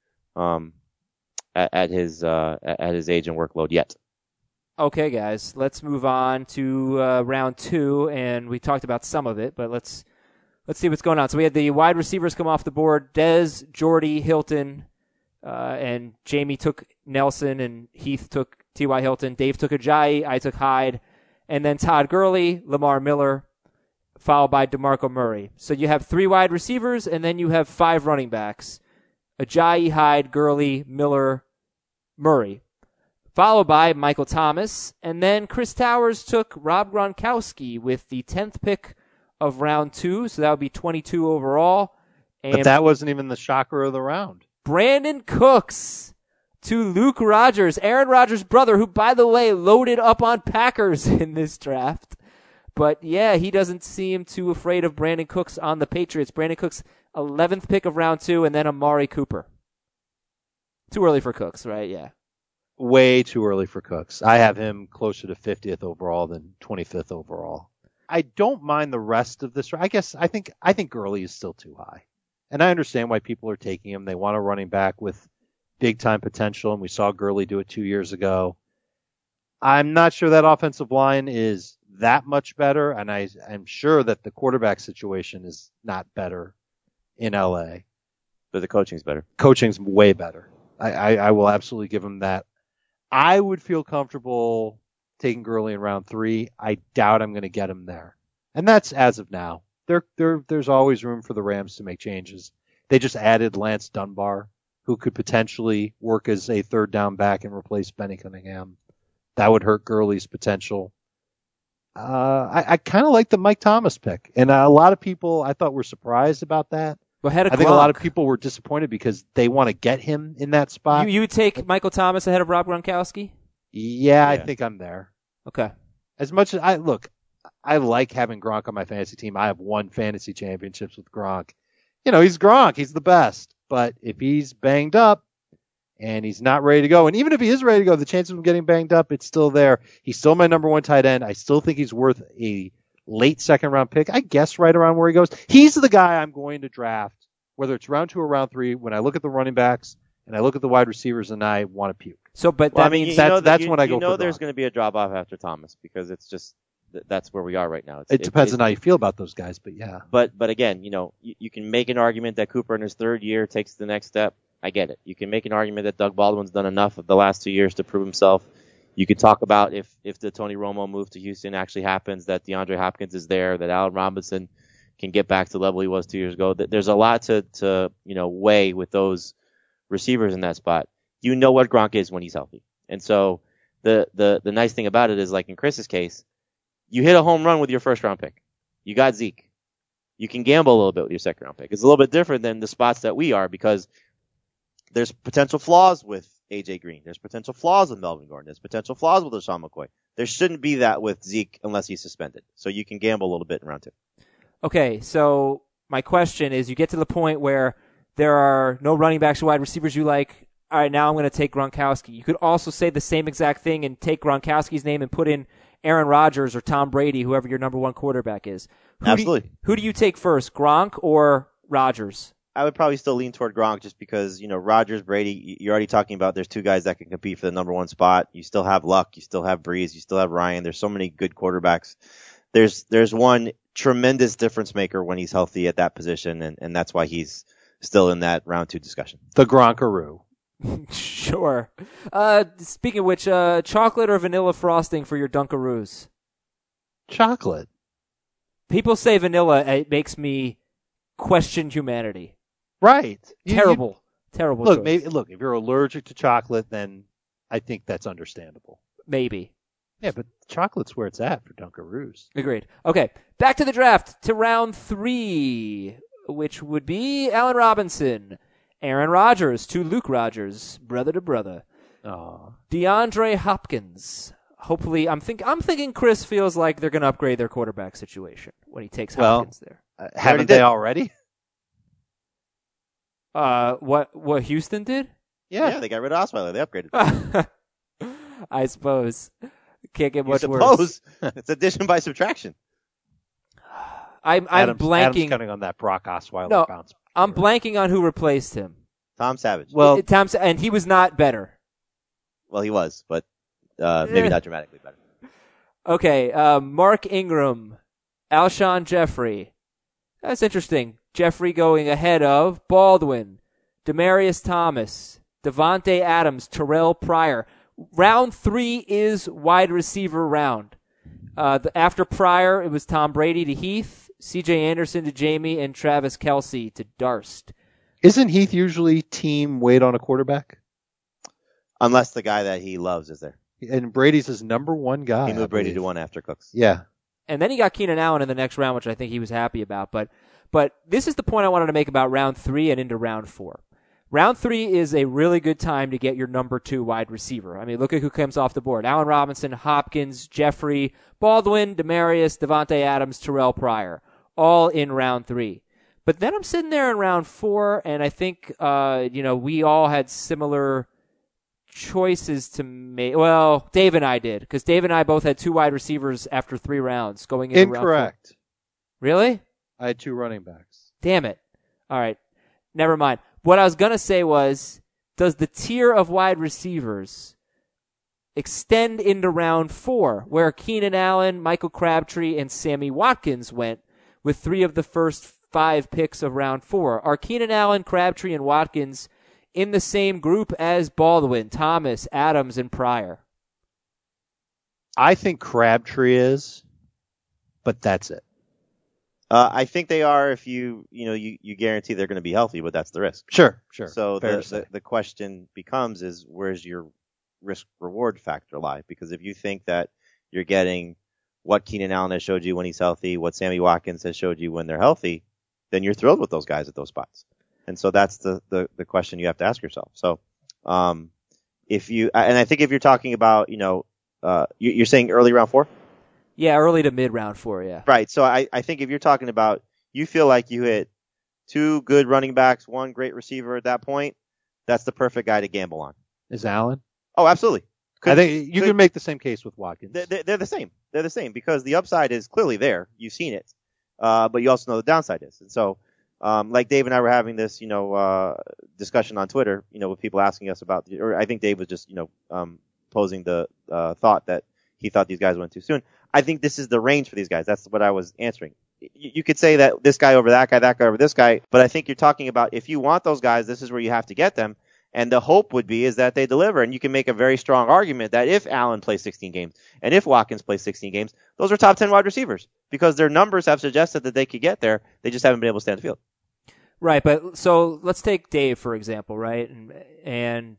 at his age and workload yet. Okay, guys, let's move on to round 2, and we talked about some of it, but let's see what's going on. So we had the wide receivers come off the board: Dez, Jordy, Hilton, and Jamie took Nelson, and Heath took T.Y. Hilton. Dave took Ajayi, I took Hyde, and then Todd Gurley, Lamar Miller, followed by DeMarco Murray. So you have 3 wide receivers, and then you have 5 running backs: Ajayi, Hyde, Gurley, Miller, Murray, followed by Michael Thomas. And then Chris Towers took Rob Gronkowski with the 10th pick of round 2, so that would be 22 overall. And but that wasn't even the shocker of the round. Brandon Cooks to Luke Rodgers, Aaron Rodgers' brother, who, by the way, loaded up on Packers in this draft. But, yeah, he doesn't seem too afraid of Brandon Cooks on the Patriots. Brandon Cooks, 11th pick of round 2, and then Amari Cooper. Too early for Cooks, right? Yeah. Way too early for Cooks. I have him closer to 50th overall than 25th overall. I don't mind the rest of this. I think Gurley is still too high. And I understand why people are taking him. They want a running back with big-time potential, and we saw Gurley do it 2 years ago. I'm not sure that offensive line is that much better, and I'm sure that the quarterback situation is not better in L.A. But the coaching's better. Coaching's way better. I will absolutely give him that. I would feel comfortable taking Gurley in round 3. I doubt I'm going to get him there. And that's as of now. There's always room for the Rams to make changes. They just added Lance Dunbar, who could potentially work as a third down back and replace Benny Cunningham. That would hurt Gurley's potential. I kind of like the Mike Thomas pick. And a lot of people I thought were surprised about that. I think a lot of people were disappointed because they want to get him in that spot. You would take Michael Thomas ahead of Rob Gronkowski? Yeah, I think I'm there. Okay. As much as I like having Gronk on my fantasy team. I have won fantasy championships with Gronk. You know, he's Gronk. He's the best. But if he's banged up and he's not ready to go, and even if he is ready to go, the chance of him getting banged up, it's still there. He's still my number 1 tight end. I still think he's worth a late second-round pick. I guess right around where he goes. He's the guy I'm going to draft, whether it's round 2 or round 3, when I look at the running backs and I look at the wide receivers and I want to puke. So, but that means that's when I go for Gronk. You know there's going to be a drop-off after Thomas because it's just that's where we are right now. It depends on how you feel about those guys, but yeah. But again, you know, you can make an argument that Cooper in his 3rd year takes the next step. I get it. You can make an argument that Doug Baldwin's done enough of the last 2 years to prove himself. You could talk about if the Tony Romo move to Houston actually happens, that DeAndre Hopkins is there, that Allen Robinson can get back to the level he was 2 years ago. There's a lot to weigh with those receivers in that spot. You know what Gronk is when he's healthy. And so the nice thing about it is, like in Chris's case, you hit a home run with your first round pick. You got Zeke. You can gamble a little bit with your second round pick. It's a little bit different than the spots that we are, because there's potential flaws with AJ Green. There's potential flaws with Melvin Gordon. There's potential flaws with LaShawn McCoy. There shouldn't be that with Zeke unless he's suspended. So you can gamble a little bit in round 2. Okay, so my question is, you get to the point where there are no running backs or wide receivers you like. All right, now I'm going to take Gronkowski. You could also say the same exact thing and take Gronkowski's name and put in Aaron Rodgers or Tom Brady, whoever your number one quarterback is. Absolutely. Who do you take first, Gronk or Rodgers? I would probably still lean toward Gronk, just because, Rodgers, Brady, you're already talking about there's 2 guys that can compete for the number 1 spot. You still have Luck. You still have Breeze. You still have Ryan. There's so many good quarterbacks. There's one tremendous difference maker when he's healthy at that position, and that's why he's still in that round 2 discussion. The Gronkaroo. Sure. Speaking of which, chocolate or vanilla frosting for your Dunkaroos? Chocolate. People say vanilla. It makes me question humanity. Right. Terrible. Terrible Look, choice. look, if you're allergic to chocolate, then I think that's understandable. Maybe. Yeah, but chocolate's where it's at for Dunkaroos. Agreed. Okay, back to the draft, to round 3, which would be Allen Robinson, Aaron Rodgers to Luke Rodgers, brother to brother. Aww. DeAndre Hopkins. Hopefully, I'm thinking Chris feels like they're going to upgrade their quarterback situation when he takes Hopkins there. Haven't they already? What Houston did? Yeah, they got rid of Osweiler. They upgraded. I suppose. Can't get much worse. worse. It's addition by subtraction. I'm blanking. Adam's counting on that Brock Osweiler bounce. I'm blanking on who replaced him. Tom Savage. Well, and he was not better. Well, he was, but maybe not dramatically better. Okay, Mark Ingram, Alshon Jeffrey. That's interesting. Jeffrey going ahead of Baldwin, Demaryius Thomas, Devontae Adams, Terrell Pryor. Round 3 is wide receiver round. After Pryor, it was Tom Brady to Heath, C.J. Anderson to Jamie, and Travis Kelce to Darst. Isn't Heath usually team weight on a quarterback? Unless the guy that he loves is there. And Brady's his number 1 guy. He moved Brady to 1 after Cooks. Yeah. And then he got Keenan Allen in the next round, which I think he was happy about. But this is the point I wanted to make about round 3 and into round 4. Round 3 is a really good time to get your number 2 wide receiver. I mean, look at who comes off the board. Allen Robinson, Hopkins, Jeffrey, Baldwin, Demaryius, Devontae Adams, Terrell Pryor. All in round 3. But then I'm sitting there in round 4, and I think, we all had similar choices to make. Well, Dave and I did, because Dave and I both had 2 wide receivers after 3 rounds going into round 4. Incorrect. Really? I had 2 running backs. Damn it. All right. Never mind. What I was going to say was, does the tier of wide receivers extend into round 4, where Keenan Allen, Michael Crabtree, and Sammy Watkins went with 3 of the first 5 picks of round 4? Are Keenan Allen, Crabtree, and Watkins in the same group as Baldwin, Thomas, Adams, and Pryor? I think Crabtree is, but that's it. I think they are if you guarantee they're going to be healthy, but that's the risk. Sure. So the question becomes is, where's your risk reward factor lie? Because if you think that you're getting what Keenan Allen has showed you when he's healthy, what Sammy Watkins has showed you when they're healthy, then you're thrilled with those guys at those spots. And so that's the question you have to ask yourself. So, and I think if you're talking about, you're saying early round 4? Yeah, early to mid round 4, yeah. Right. So I think if you're talking about, you feel like you hit 2 good running backs, 1 great receiver at that point, that's the perfect guy to gamble on. Is Allen? Oh, absolutely. I think you can make the same case with Watkins. They're the same. They're the same because the upside is clearly there. You've seen it. But you also know the downside is. And so, like Dave and I were having this, discussion on Twitter, with people asking us about, or I think Dave was just, posing the thought that he thought these guys went too soon. I think this is the range for these guys. That's what I was answering. You could say that this guy over that guy over this guy, but I think you're talking about if you want those guys, this is where you have to get them. And the hope would be is that they deliver. And you can make a very strong argument that if Allen plays 16 games and if Watkins plays 16 games, those are top 10 wide receivers because their numbers have suggested that they could get there. They just haven't been able to stay on the field. Right, but so let's take Dave, for example, right? And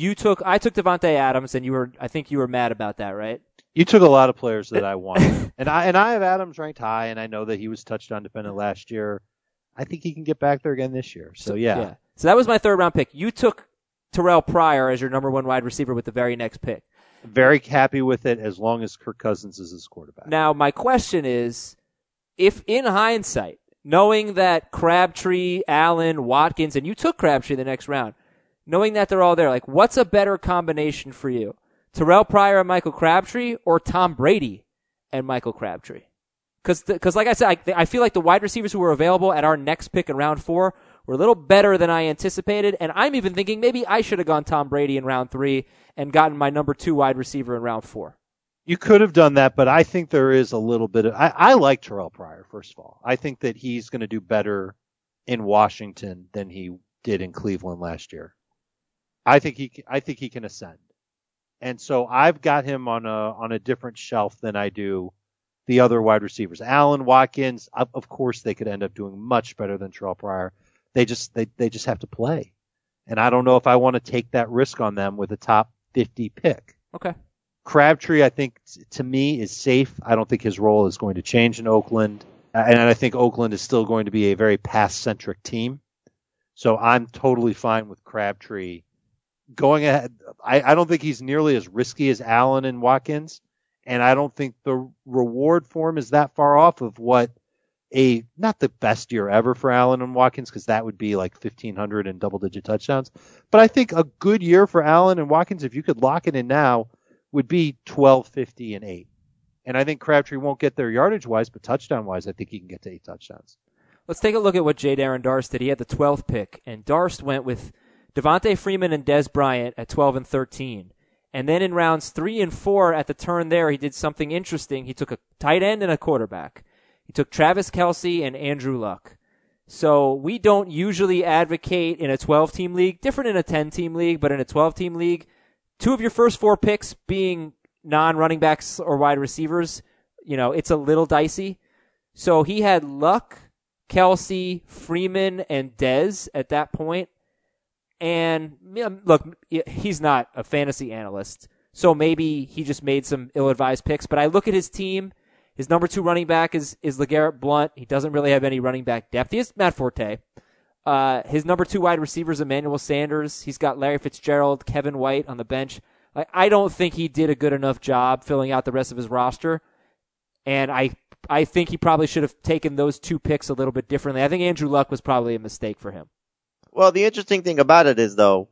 I took Devontae Adams, and I think you were mad about that, right? You took a lot of players that I wanted. and I have Adams ranked high, and I know that he was touchdown dependent last year. I think he can get back there again this year. So, yeah. So that was my third round pick. You took Terrell Pryor as your number one wide receiver with the very next pick. Very happy with it as long as Kirk Cousins is his quarterback. Now, my question is, if in hindsight, knowing that Crabtree, Allen, Watkins, and you took Crabtree the next round, knowing that they're all there, like, what's a better combination for you? Terrell Pryor and Michael Crabtree, or Tom Brady and Michael Crabtree? Because like I said, I feel like the wide receivers who were available at our next pick in round 4 were a little better than I anticipated, and I'm even thinking maybe I should have gone Tom Brady in round 3 and gotten my number 2 wide receiver in round 4. You could have done that, but I think there is a little bit of... I like Terrell Pryor, first of all. I think that he's going to do better in Washington than he did in Cleveland last year. I think he can ascend. And so I've got him on a different shelf than I do the other wide receivers. Allen, Watkins, of course they could end up doing much better than Terrell Pryor. They just have to play. And I don't know if I want to take that risk on them with a top 50 pick. Okay. Crabtree, I think, to me, is safe. I don't think his role is going to change in Oakland. And I think Oakland is still going to be a very pass-centric team. So I'm totally fine with Crabtree going ahead. I don't think he's nearly as risky as Allen and Watkins. And I don't think the reward for him is that far off of what not the best year ever for Allen and Watkins, because that would be like 1,500 and double-digit touchdowns. But I think a good year for Allen and Watkins, if you could lock it in now, would be 1,250 and 8. And I think Crabtree won't get there yardage-wise, but touchdown-wise, I think he can get to 8 touchdowns. Let's take a look at what J. Darren Darst did. He had the 12th pick, and Darst went with Devontae Freeman and Dez Bryant at 12 and 13. And then in rounds 3 and 4 at the turn there, he did something interesting. He took a tight end and a quarterback. He took Travis Kelce and Andrew Luck. So we don't usually advocate in a 12-team league, different in a 10-team league, but in a 12-team league, 2 of your first 4 picks being non-running backs or wide receivers, it's a little dicey. So he had Luck, Kelce, Freeman, and Dez at that point. And look, he's not a fantasy analyst, so maybe he just made some ill-advised picks. But I look at his team. His number 2 running back is LeGarrette Blount. He doesn't really have any running back depth. He has Matt Forte. His number 2 wide receiver is Emmanuel Sanders. He's got Larry Fitzgerald, Kevin White on the bench. I don't think he did a good enough job filling out the rest of his roster. And I think he probably should have taken those 2 picks a little bit differently. I think Andrew Luck was probably a mistake for him. Well, the interesting thing about it is, though,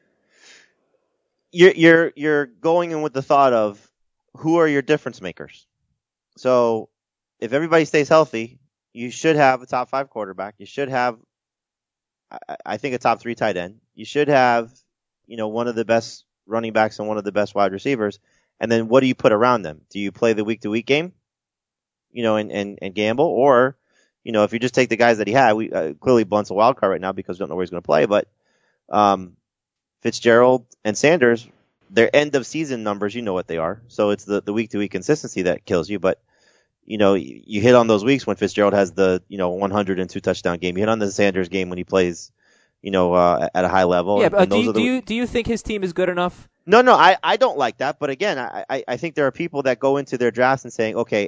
you're going in with the thought of who are your difference makers. So if everybody stays healthy, you should have a top 5 quarterback. You should have, I think, a top 3 tight end. You should have, one of the best running backs and one of the best wide receivers. And then what do you put around them? Do you play the week-to-week game, and gamble? Or, if you just take the guys that he had, clearly Blunt's a wild card right now because we don't know where he's going to play. But Fitzgerald and Sanders, their end-of-season numbers, you know what they are. So it's the week-to-week consistency that kills you. But, you hit on those weeks when Fitzgerald has the, 102 touchdown game. You hit on the Sanders game when he plays, at a high level. Yeah, but do you think his team is good enough? No, I don't like that. But again, I think there are people that go into their drafts and saying, okay,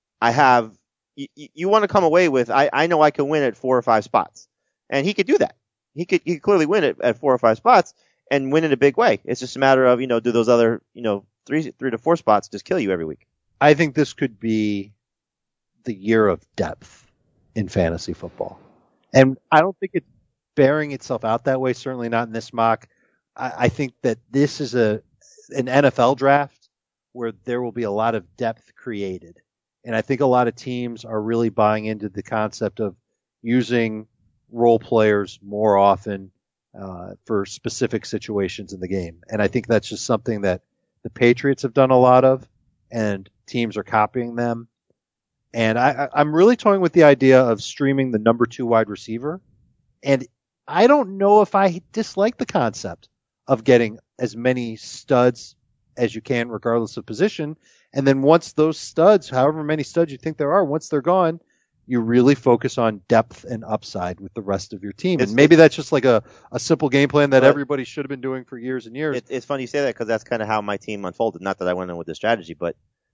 you want to come away with, I know I can win at 4 or 5 spots. And he could do that. He could clearly win it at 4 or 5 spots and win in a big way. It's just a matter of, do those other, 3 to 4 spots just kill you every week? I think this could be the year of depth in fantasy football. And I don't think it's bearing itself out that way, certainly not in this mock. I think that this is an NFL draft where there will be a lot of depth created. And I think a lot of teams are really buying into the concept of using role players more often for specific situations in the game. And I think that's just something that the Patriots have done a lot of, and teams are copying them. And I'm really toying with the idea of streaming the number 2 wide receiver. And I don't know if I dislike the concept of getting as many studs as you can, regardless of position. And then once those studs, however many studs you think there are, once they're gone, you really focus on depth and upside with the rest of your team. And maybe that's just like a simple game plan that everybody should have been doing for years and years. It's funny you say that because that's kind of how my team unfolded. Not that I went in with this strategy, but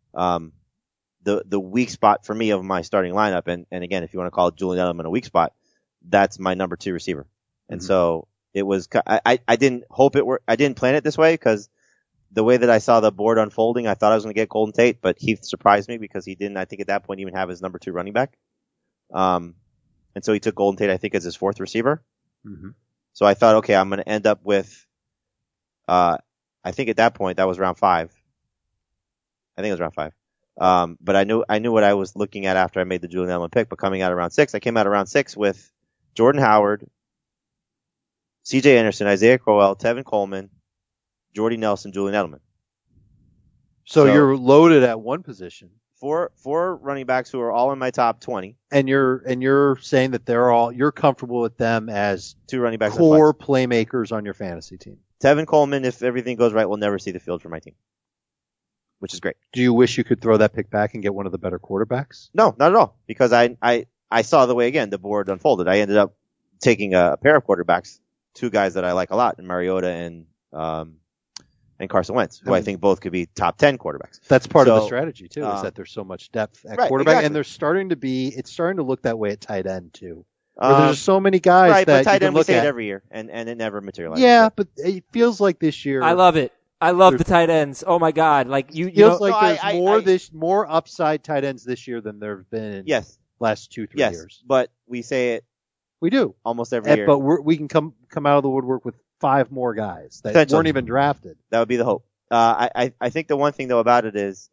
the weak spot for me of my starting lineup, and again, if you want to call it Julian Edelman a weak spot, that's my number 2 receiver. And so it was, I didn't hope it were, I didn't plan it this way because the way that I saw the board unfolding, I thought I was going to get Golden Tate, but Heath surprised me because he didn't, I think at that point, even have his number 2 running back. And so he took Golden Tate, I think, as his 4th receiver. Mm-hmm. So I thought, okay, I'm going to end up with, I think at that point, that was round 5. I think it was round 5. But I knew what I was looking at after I made the Julian Edelman pick, but coming out of round 6, I came out of round 6 with Jordan Howard, C.J. Anderson, Isaiah Crowell, Tevin Coleman, Jordy Nelson, Julian Edelman. So you're loaded at one position. Four running backs who are all in my top 20. And you're saying that you're comfortable with them as 2 running backs, core playmakers on your fantasy team. Tevin Coleman, if everything goes right, will never see the field for my team, which is great. Do you wish you could throw that pick back and get one of the better quarterbacks? No, not at all, because I saw the way, again, the board unfolded. I ended up taking a pair of quarterbacks, 2 guys that I like a lot, in Mariota and Carson Wentz, who I think both could be top 10 quarterbacks. That's part of the strategy too, is that there's so much depth at quarterback, exactly. And it's starting to look that way at tight end too. Where there's so many guys that but tight you can end, look we say at it every year, and it never materializes. Yeah, but it feels like this year. I love it. I love the tight ends. Oh my God! Like feels like there's more upside tight ends this year than there have been in last 2-3 years. But we say it. We do almost every year. But we can come out of the woodwork with 5 more guys that weren't even drafted. That would be the hope. I think the one thing though about it is,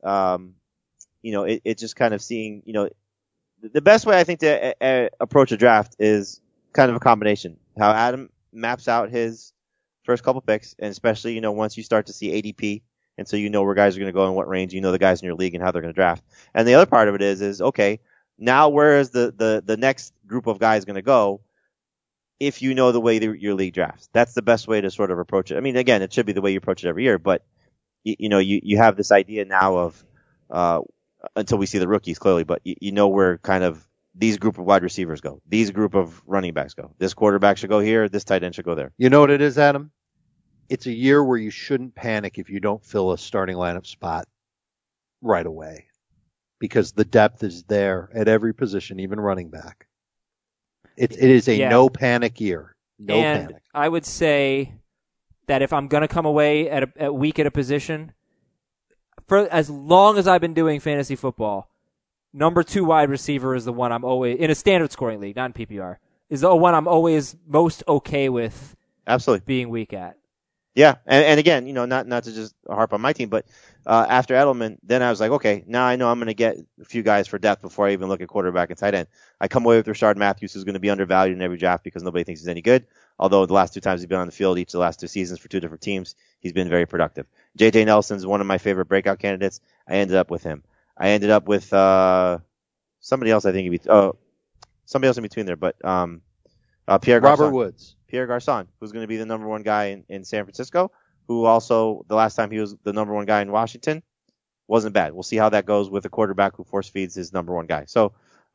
it just kind of seeing, the best way I think to approach a draft is kind of a combination. How Adam maps out his first couple picks, and especially, once you start to see ADP, and so where guys are going to go in what range, the guys in your league and how they're going to draft. And the other part of it is okay, now where is the next group of guys going to go? If you know the way your league drafts, that's the best way to sort of approach it. I mean, again, it should be the way you approach it every year, but you have this idea now of, until we see the rookies clearly, but where kind of these group of wide receivers go, these group of running backs go. This quarterback should go here, this tight end should go there. You know what it is, Adam? It's a year where you shouldn't panic if you don't fill a starting lineup spot right away, because the depth is there at every position, even running back. It is a no panic year. No panic. I would say that if I'm going to come away at week at a position, for as long as I've been doing fantasy football, number 2 wide receiver is the one I'm always, in a standard scoring league, not in PPR, is the one I'm always most okay with absolutely being weak at. Yeah, and again, not to just harp on my team, but after Edelman, then I was like, okay, now I know I'm going to get a few guys for depth before I even look at quarterback and tight end. I come away with Rashard Matthews, who's going to be undervalued in every draft because nobody thinks he's any good. Although the last 2 times he's been on the field, each of the last 2 seasons for 2 different teams, he's been very productive. J.J. Nelson's one of my favorite breakout candidates. I ended up with him. I ended up with somebody else. I think somebody else in between there, but Pierre Garçon. Robert Woods. Pierre Garçon, who's going to be the number 1 guy in San Francisco, who also, the last time he was the number 1 guy in Washington, wasn't bad. We'll see how that goes with a quarterback who force feeds his number 1 guy. So,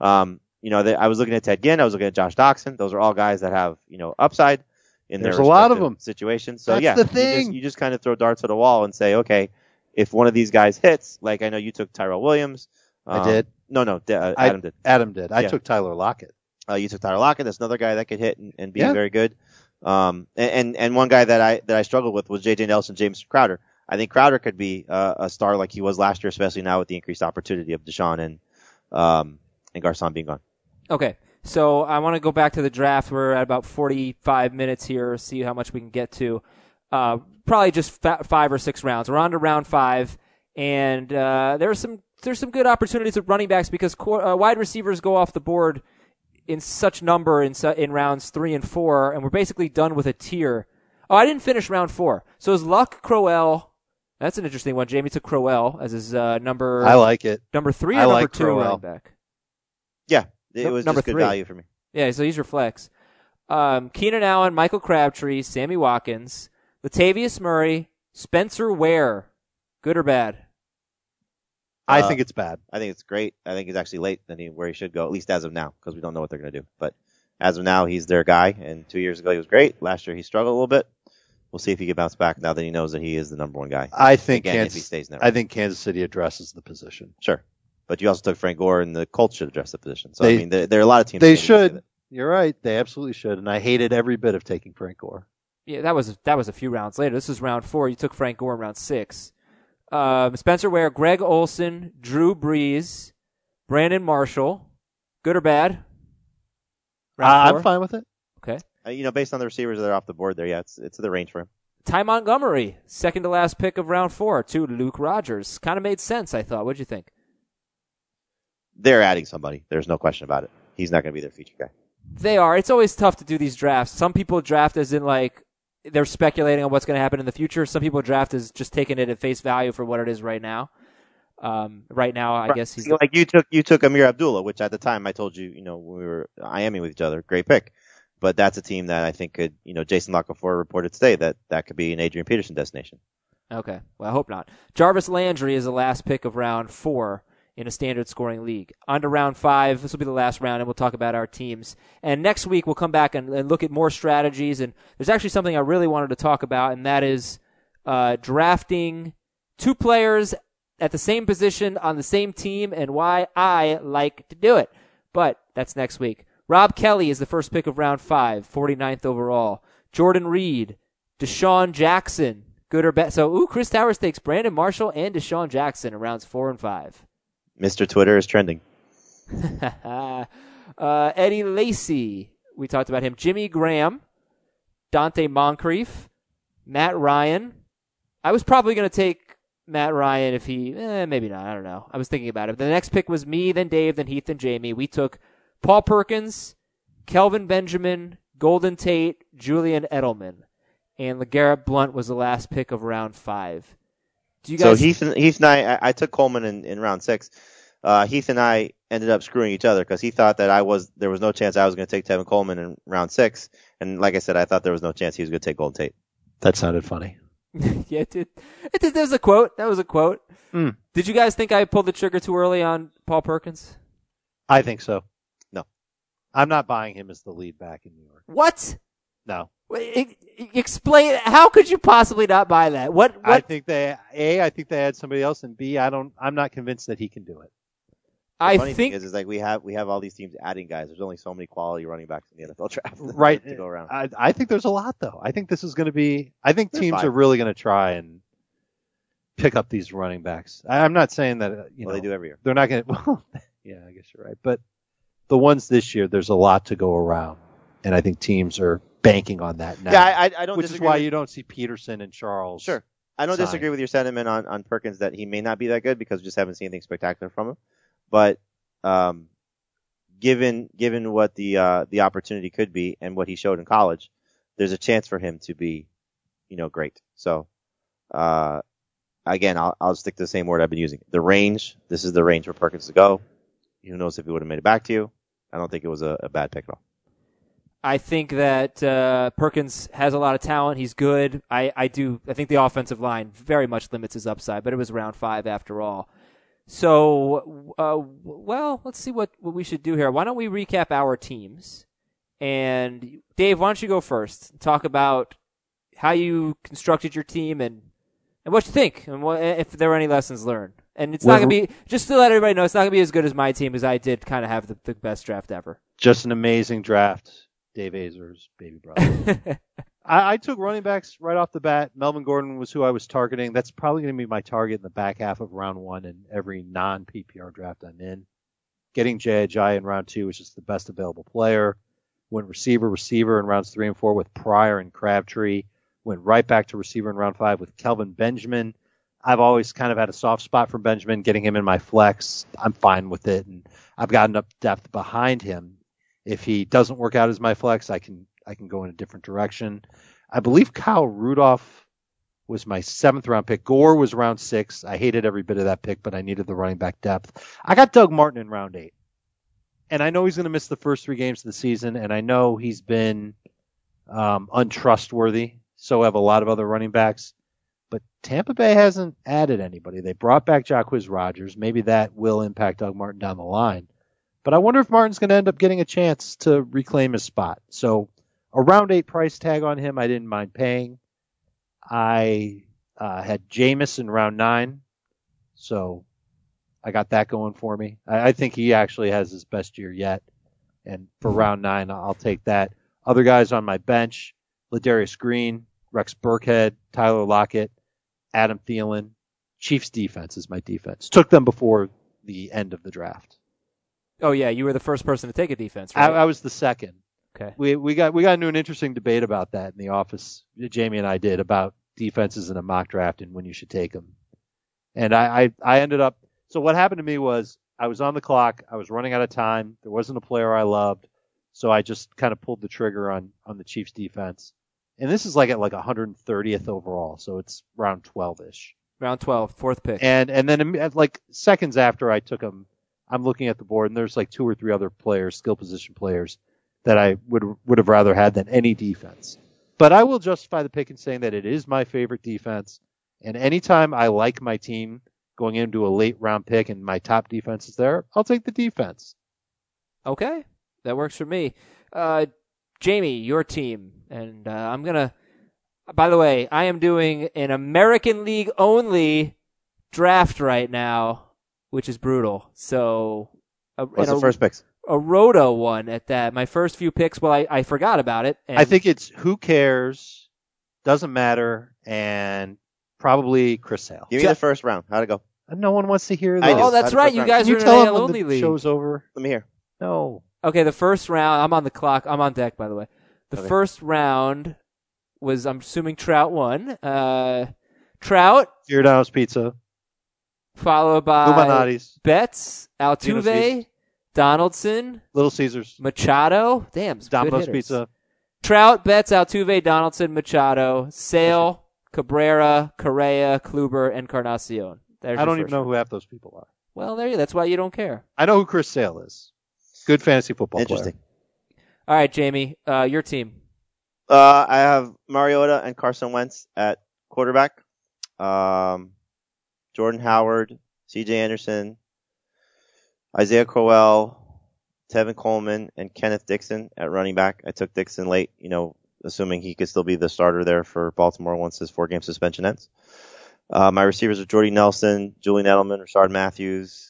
I was looking at Ted Ginn, I was looking at Josh Doxson. Those are all guys that have, upside in their There's a lot of them. situations. So That's the thing. You just kind of throw darts at a wall and say, okay, if one of these guys hits, like I know you took Tyrell Williams. I did. No, Adam did. Adam did. I took Tyler Lockett. You took Tyler Lockett. That's another guy that could hit and be very good. And one guy that I struggled with was J.J. Nelson, James Crowder. I think Crowder could be a star like he was last year, especially now with the increased opportunity of Deshaun and Garçon being gone. Okay, so I want to go back to the draft. We're at about 45 minutes here. See how much we can get to. Probably just 5 or 6 rounds. We're on to round 5, and there's some good opportunities at running backs because wide receivers go off the board in such number in rounds 3 and 4, and we're basically done with a tier. Oh, I didn't finish round 4. So is Luck, Crowell? That's an interesting one. Jamie took Crowell as his number. I like it. Number 3 or number like 2 Crowell. running back? Yeah, it was number just good 3. value for me. Yeah, so he's your flex. Keenan Allen, Michael Crabtree, Sammy Watkins, Latavius Murray, Spencer Ware. Good or bad? I think it's bad. I think it's great. I think he's actually late than where he should go, at least as of now, because we don't know what they're going to do. But as of now, he's their guy. And 2 years ago, he was great. Last year, he struggled a little bit. We'll see if he can bounce back now that he knows that he is the number one guy. I think if he stays in there. I think Kansas City addresses the position. Sure. But you also took Frank Gore, and the Colts should address the position. So, I mean, there are a lot of teams. They should. You're right. They absolutely should. And I hated every bit of taking Frank Gore. Yeah, that was a few rounds later. This is round 4. You took Frank Gore in round 6. Spencer Ware, Greg Olsen, Drew Brees, Brandon Marshall. Good or bad? I'm fine with it. Okay. Based on the receivers that are off the board there, yeah, it's the range for him. Ty Montgomery, second to last pick of round 4 to Luke Rogers. Kind of made sense, I thought. What'd you think? They're adding somebody. There's no question about it. He's not going to be their feature guy. They are. It's always tough to do these drafts. Some people draft as in like they're speculating on what's going to happen in the future. Some people draft as just taking it at face value for what it is right now. I guess he's like you took Amir Abdullah, which at the time I told you, when we were IMing with each other, great pick. But that's a team that I think could, Jason Lockefour reported today that could be an Adrian Peterson destination. Okay. Well, I hope not. Jarvis Landry is the last pick of round 4 in a standard scoring league. On to round 5. This will be the last round, and we'll talk about our teams. And next week, we'll come back and look at more strategies. And there's actually something I really wanted to talk about, and that is drafting 2 players at the same position on the same team and why I like to do it. But that's next week. Rob Kelly is the first pick of round 5, 49th overall. Jordan Reed, Deshaun Jackson, good or bad? So, Chris Towers takes Brandon Marshall and Deshaun Jackson in rounds 4 and 5. Mr. Twitter is trending. Eddie Lacy, we talked about him. Jimmy Graham, Dante Moncrief, Matt Ryan. I was probably going to take Matt Ryan if he, maybe not, I don't know. I was thinking about it. The next pick was me, then Dave, then Heath, then Jamie. We took Paul Perkins, Kelvin Benjamin, Golden Tate, Julian Edelman. And LeGarrette Blount was the last pick of round 5. Do you guys... So Heath and I took Coleman in round 6. Heath and I ended up screwing each other because he thought that there was no chance I was going to take Tevin Coleman in round 6. And like I said, I thought there was no chance he was going to take Golden Tate. That sounded funny. Yeah, it did. That was a quote. That was a quote. Mm. Did you guys think I pulled the trigger too early on Paul Perkins? I think so. No. I'm not buying him as the lead back in New York. What? No. Explain. How could you possibly not buy that? What? I think they had somebody else, and B, I'm not convinced that he can do it. The funny thing is like we have all these teams adding guys. There's only so many quality running backs in the NFL draft, right? To go around. I think there's a lot though. I think this is going to be. I think teams are really going to try and pick up these running backs. I'm not saying that they do every year. They're not going to. Well, yeah, I guess you're right. But the ones this year, there's a lot to go around, and I think teams are banking on that now. Yeah, I don't. Which is why you don't see Peterson and Charles. Sure, I don't disagree with your sentiment on Perkins that he may not be that good because we just haven't seen anything spectacular from him. But given what the opportunity could be and what he showed in college, there's a chance for him to be, great. So again, I'll stick to the same word I've been using. The range. This is the range for Perkins to go. Who knows if he would have made it back to you? I don't think it was a bad pick at all. I think that Perkins has a lot of talent. He's good. I think the offensive line very much limits his upside, but it was round 5 after all. So, let's see what we should do here. Why don't we recap our teams? And Dave, why don't you go first? Talk about how you constructed your team and what you think, and if there were any lessons learned. And it's not going to be, just to let everybody know, it's not going to be as good as my team, because I did kind of have the best draft ever. Just an amazing draft. Dave Azer's baby brother. I took running backs right off the bat. Melvin Gordon was who I was targeting. That's probably going to be my target in the back half of round 1 in every non-PPR draft I'm in. Getting J.I. in round 2, which is the best available player. Went receiver in rounds 3 and 4 with Pryor and Crabtree. Went right back to receiver in round 5 with Kelvin Benjamin. I've always kind of had a soft spot for Benjamin. Getting him in my flex, I'm fine with it. And I've got enough depth behind him. If he doesn't work out as my flex, I can go in a different direction. I believe Kyle Rudolph was my 7th round pick. Gore was round 6. I hated every bit of that pick, but I needed the running back depth. I got Doug Martin in round 8. And I know he's going to miss the first 3 games of the season, and I know he's been untrustworthy. So have a lot of other running backs. But Tampa Bay hasn't added anybody. They brought back Jacquizz Rodgers. Maybe that will impact Doug Martin down the line. But I wonder if Martin's going to end up getting a chance to reclaim his spot. So a round 8 price tag on him, I didn't mind paying. I had Jameis in round 9, so I got that going for me. I think he actually has his best year yet. And for round 9, I'll take that. Other guys on my bench, Ladarius Green, Rex Burkhead, Tyler Lockett, Adam Thielen. Chiefs defense is my defense. Took them before the end of the draft. Oh, yeah, you were the first person to take a defense, right? I was the second. Okay. We got into an interesting debate about that in the office. Jamie and I did about defenses in a mock draft and when you should take them. And I ended up. So what happened to me was I was on the clock. I was running out of time. There wasn't a player I loved, so I just kind of pulled the trigger on the Chiefs defense. And this is like at 130th overall, so it's round 12-ish. Round 12, 4th pick. And then like seconds after I took him, I'm looking at the board and there's like 2 or 3 other players, skill position players, that I would have rather had than any defense. But I will justify the pick in saying that it is my favorite defense. And anytime I like my team going into a late round pick and my top defense is there, I'll take the defense. Okay, that works for me. Jamie, your team. And I'm going to, by the way, I am doing an American League only draft right now, which is brutal. So, what's the first picks? A roto one at that. My first few picks, well, I forgot about it. And I think it's who cares, doesn't matter, and probably Chris Sale. Give me the first round. How'd it go? No one wants to hear I this. do. Oh, that's right. You guys Can are you in an tell AL them when only the league. show's over? Let me hear. No. Okay, the first round, I'm on the clock. I'm on deck, by the way. The Okay. first round was, I'm assuming Trout won. Trout, Giordano's Pizza. followed by Illuminati's. Betts, Dino's Altuve, Pizza. Donaldson, Little Caesars. Machado. Damn, some good Domino's hitters. Pizza. Trout, Betts, Altuve, Donaldson, Machado, Sale, Cabrera, Correa, Kluber, Encarnacion. There's I your don't even first know round. who half those people are. Well, there you go. That's why you don't care. I know who Chris Sale is. Good fantasy football Interesting. player. All right, Jamie, your team. I have Mariota and Carson Wentz at quarterback. Jordan Howard, C.J. Anderson, Isaiah Crowell, Tevin Coleman, and Kenneth Dixon at running back. I took Dixon late, assuming he could still be the starter there for Baltimore once his 4-game suspension ends. My receivers are Jordy Nelson, Julian Edelman, Rashard Matthews,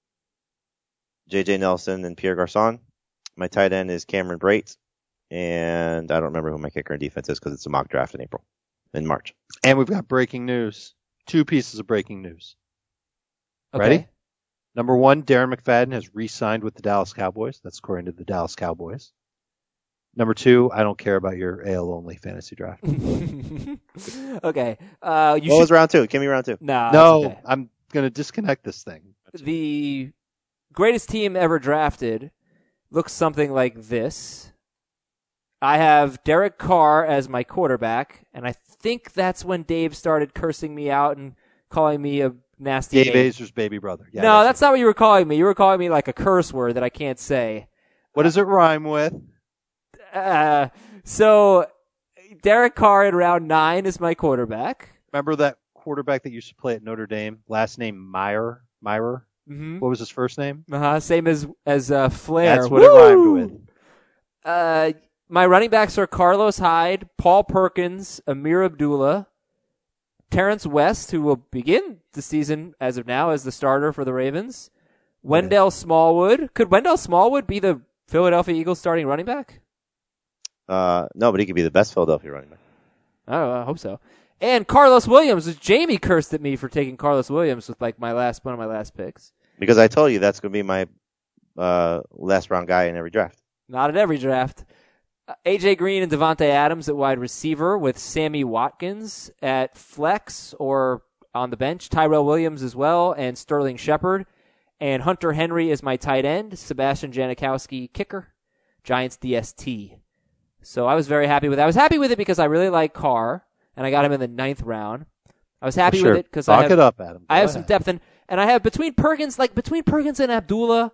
J.J. Nelson, and Pierre Garçon. My tight end is Cameron Brate, and I don't remember who my kicker and defense is because it's a mock draft in March. And we've got breaking news. 2 pieces of breaking news. Okay. Ready? Number 1, Darren McFadden has re-signed with the Dallas Cowboys. That's according to the Dallas Cowboys. Number 2, I don't care about your AL only fantasy draft. Okay. What was round 2? Give me round 2. Nah, No, that's okay. I'm going to disconnect this thing. The greatest team ever drafted looks something like this. I have Derek Carr as my quarterback, and I think that's when Dave started cursing me out and calling me a nasty Dave name. Azer's baby brother. Yeah, No, that's not what you were calling me. You were calling me like a curse word that I can't say. What does it rhyme with? So Derek Carr in round 9 is my quarterback. Remember that quarterback that used to play at Notre Dame? Last name Meyer? Mm-hmm. What was his first name? Same as Flair. That's what it rhymed with. My running backs are Carlos Hyde, Paul Perkins, Amir Abdullah, Terrence West, who will begin the season as of now as the starter for the Ravens, Wendell Smallwood. Could Wendell Smallwood be the Philadelphia Eagles starting running back? No, but he could be the best Philadelphia running back. I hope so. And Carlos Williams. Jamie cursed at me for taking Carlos Williams with one of my last picks. Because I told you that's going to be my last round guy in every draft. Not at every draft. A.J. Green and Devontae Adams at wide receiver with Sammy Watkins at flex or on the bench. Tyrell Williams as well and Sterling Shepard. And Hunter Henry is my tight end. Sebastian Janikowski kicker. Giants DST. So I was very happy with that. I was happy with it because I really like Carr, and I got him in the 9th round. I was happy with it because Talk it up, Adam. I have some depth, and I have between Perkins and Abdullah,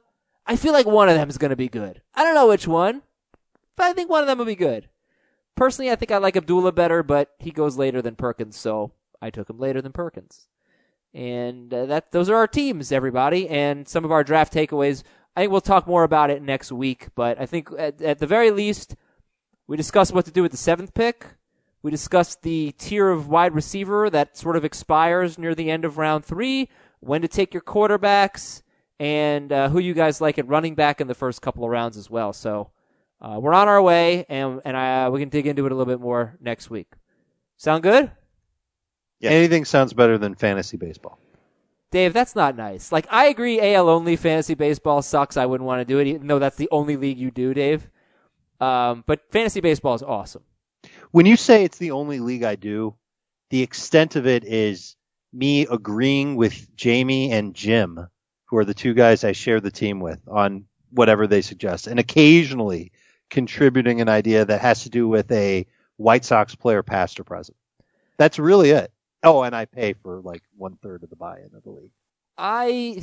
I feel like one of them is going to be good. I don't know which one, but I think one of them will be good. Personally, I think I like Abdullah better, but he goes later than Perkins, so I took him later than Perkins. And those are our teams, everybody, and some of our draft takeaways. I think we'll talk more about it next week, but I think at the very least, we discussed what to do with the 7th pick. We discussed the tier of wide receiver that sort of expires near the end of round 3, when to take your quarterbacks, and who you guys like at running back in the first couple of rounds as well. So we're on our way, and we can dig into it a little bit more next week. Sound good? Yeah. Anything sounds better than fantasy baseball. Dave, that's not nice. Like, I agree AL only fantasy baseball sucks. I wouldn't want to do it, even though that's the only league you do, Dave. But fantasy baseball is awesome. When you say it's the only league I do, the extent of it is me agreeing with Jamie and Jim, who are the two guys I share the team with, on whatever they suggest, and occasionally contributing an idea that has to do with a White Sox player past or present. That's really it. Oh, and I pay for like 1/3 of the buy-in of the league. I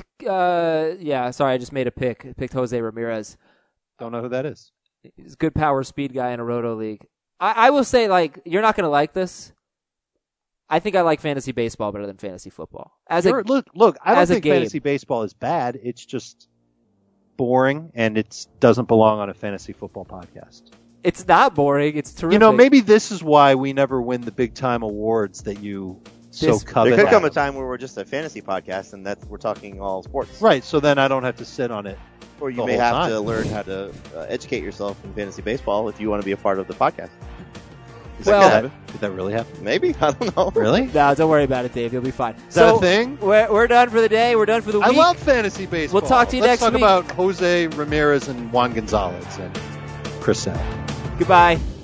just made a pick. I picked Jose Ramirez. Don't know who that is. He's a good power speed guy in a roto league. I will say, like, you're not going to like this. I think I like fantasy baseball better than fantasy football. Look, I don't think fantasy baseball is bad. It's just boring, and it doesn't belong on a fantasy football podcast. It's not boring. It's terrific. You know, maybe this is why we never win the big-time awards that you so covet. There could come a time where we're just a fantasy podcast, and we're talking all sports. Right, so then I don't have to sit on it. Or you may have to learn how to educate yourself in fantasy baseball if you want to be a part of the podcast. Did that really happen? Maybe. I don't know. Really? No, don't worry about it, Dave. You'll be fine. Is that a thing? We're done for the day. We're done for the week. I love fantasy baseball. We'll talk to you next week. Let's talk about Jose Ramirez and Juan Gonzalez and Chris Sale. Goodbye.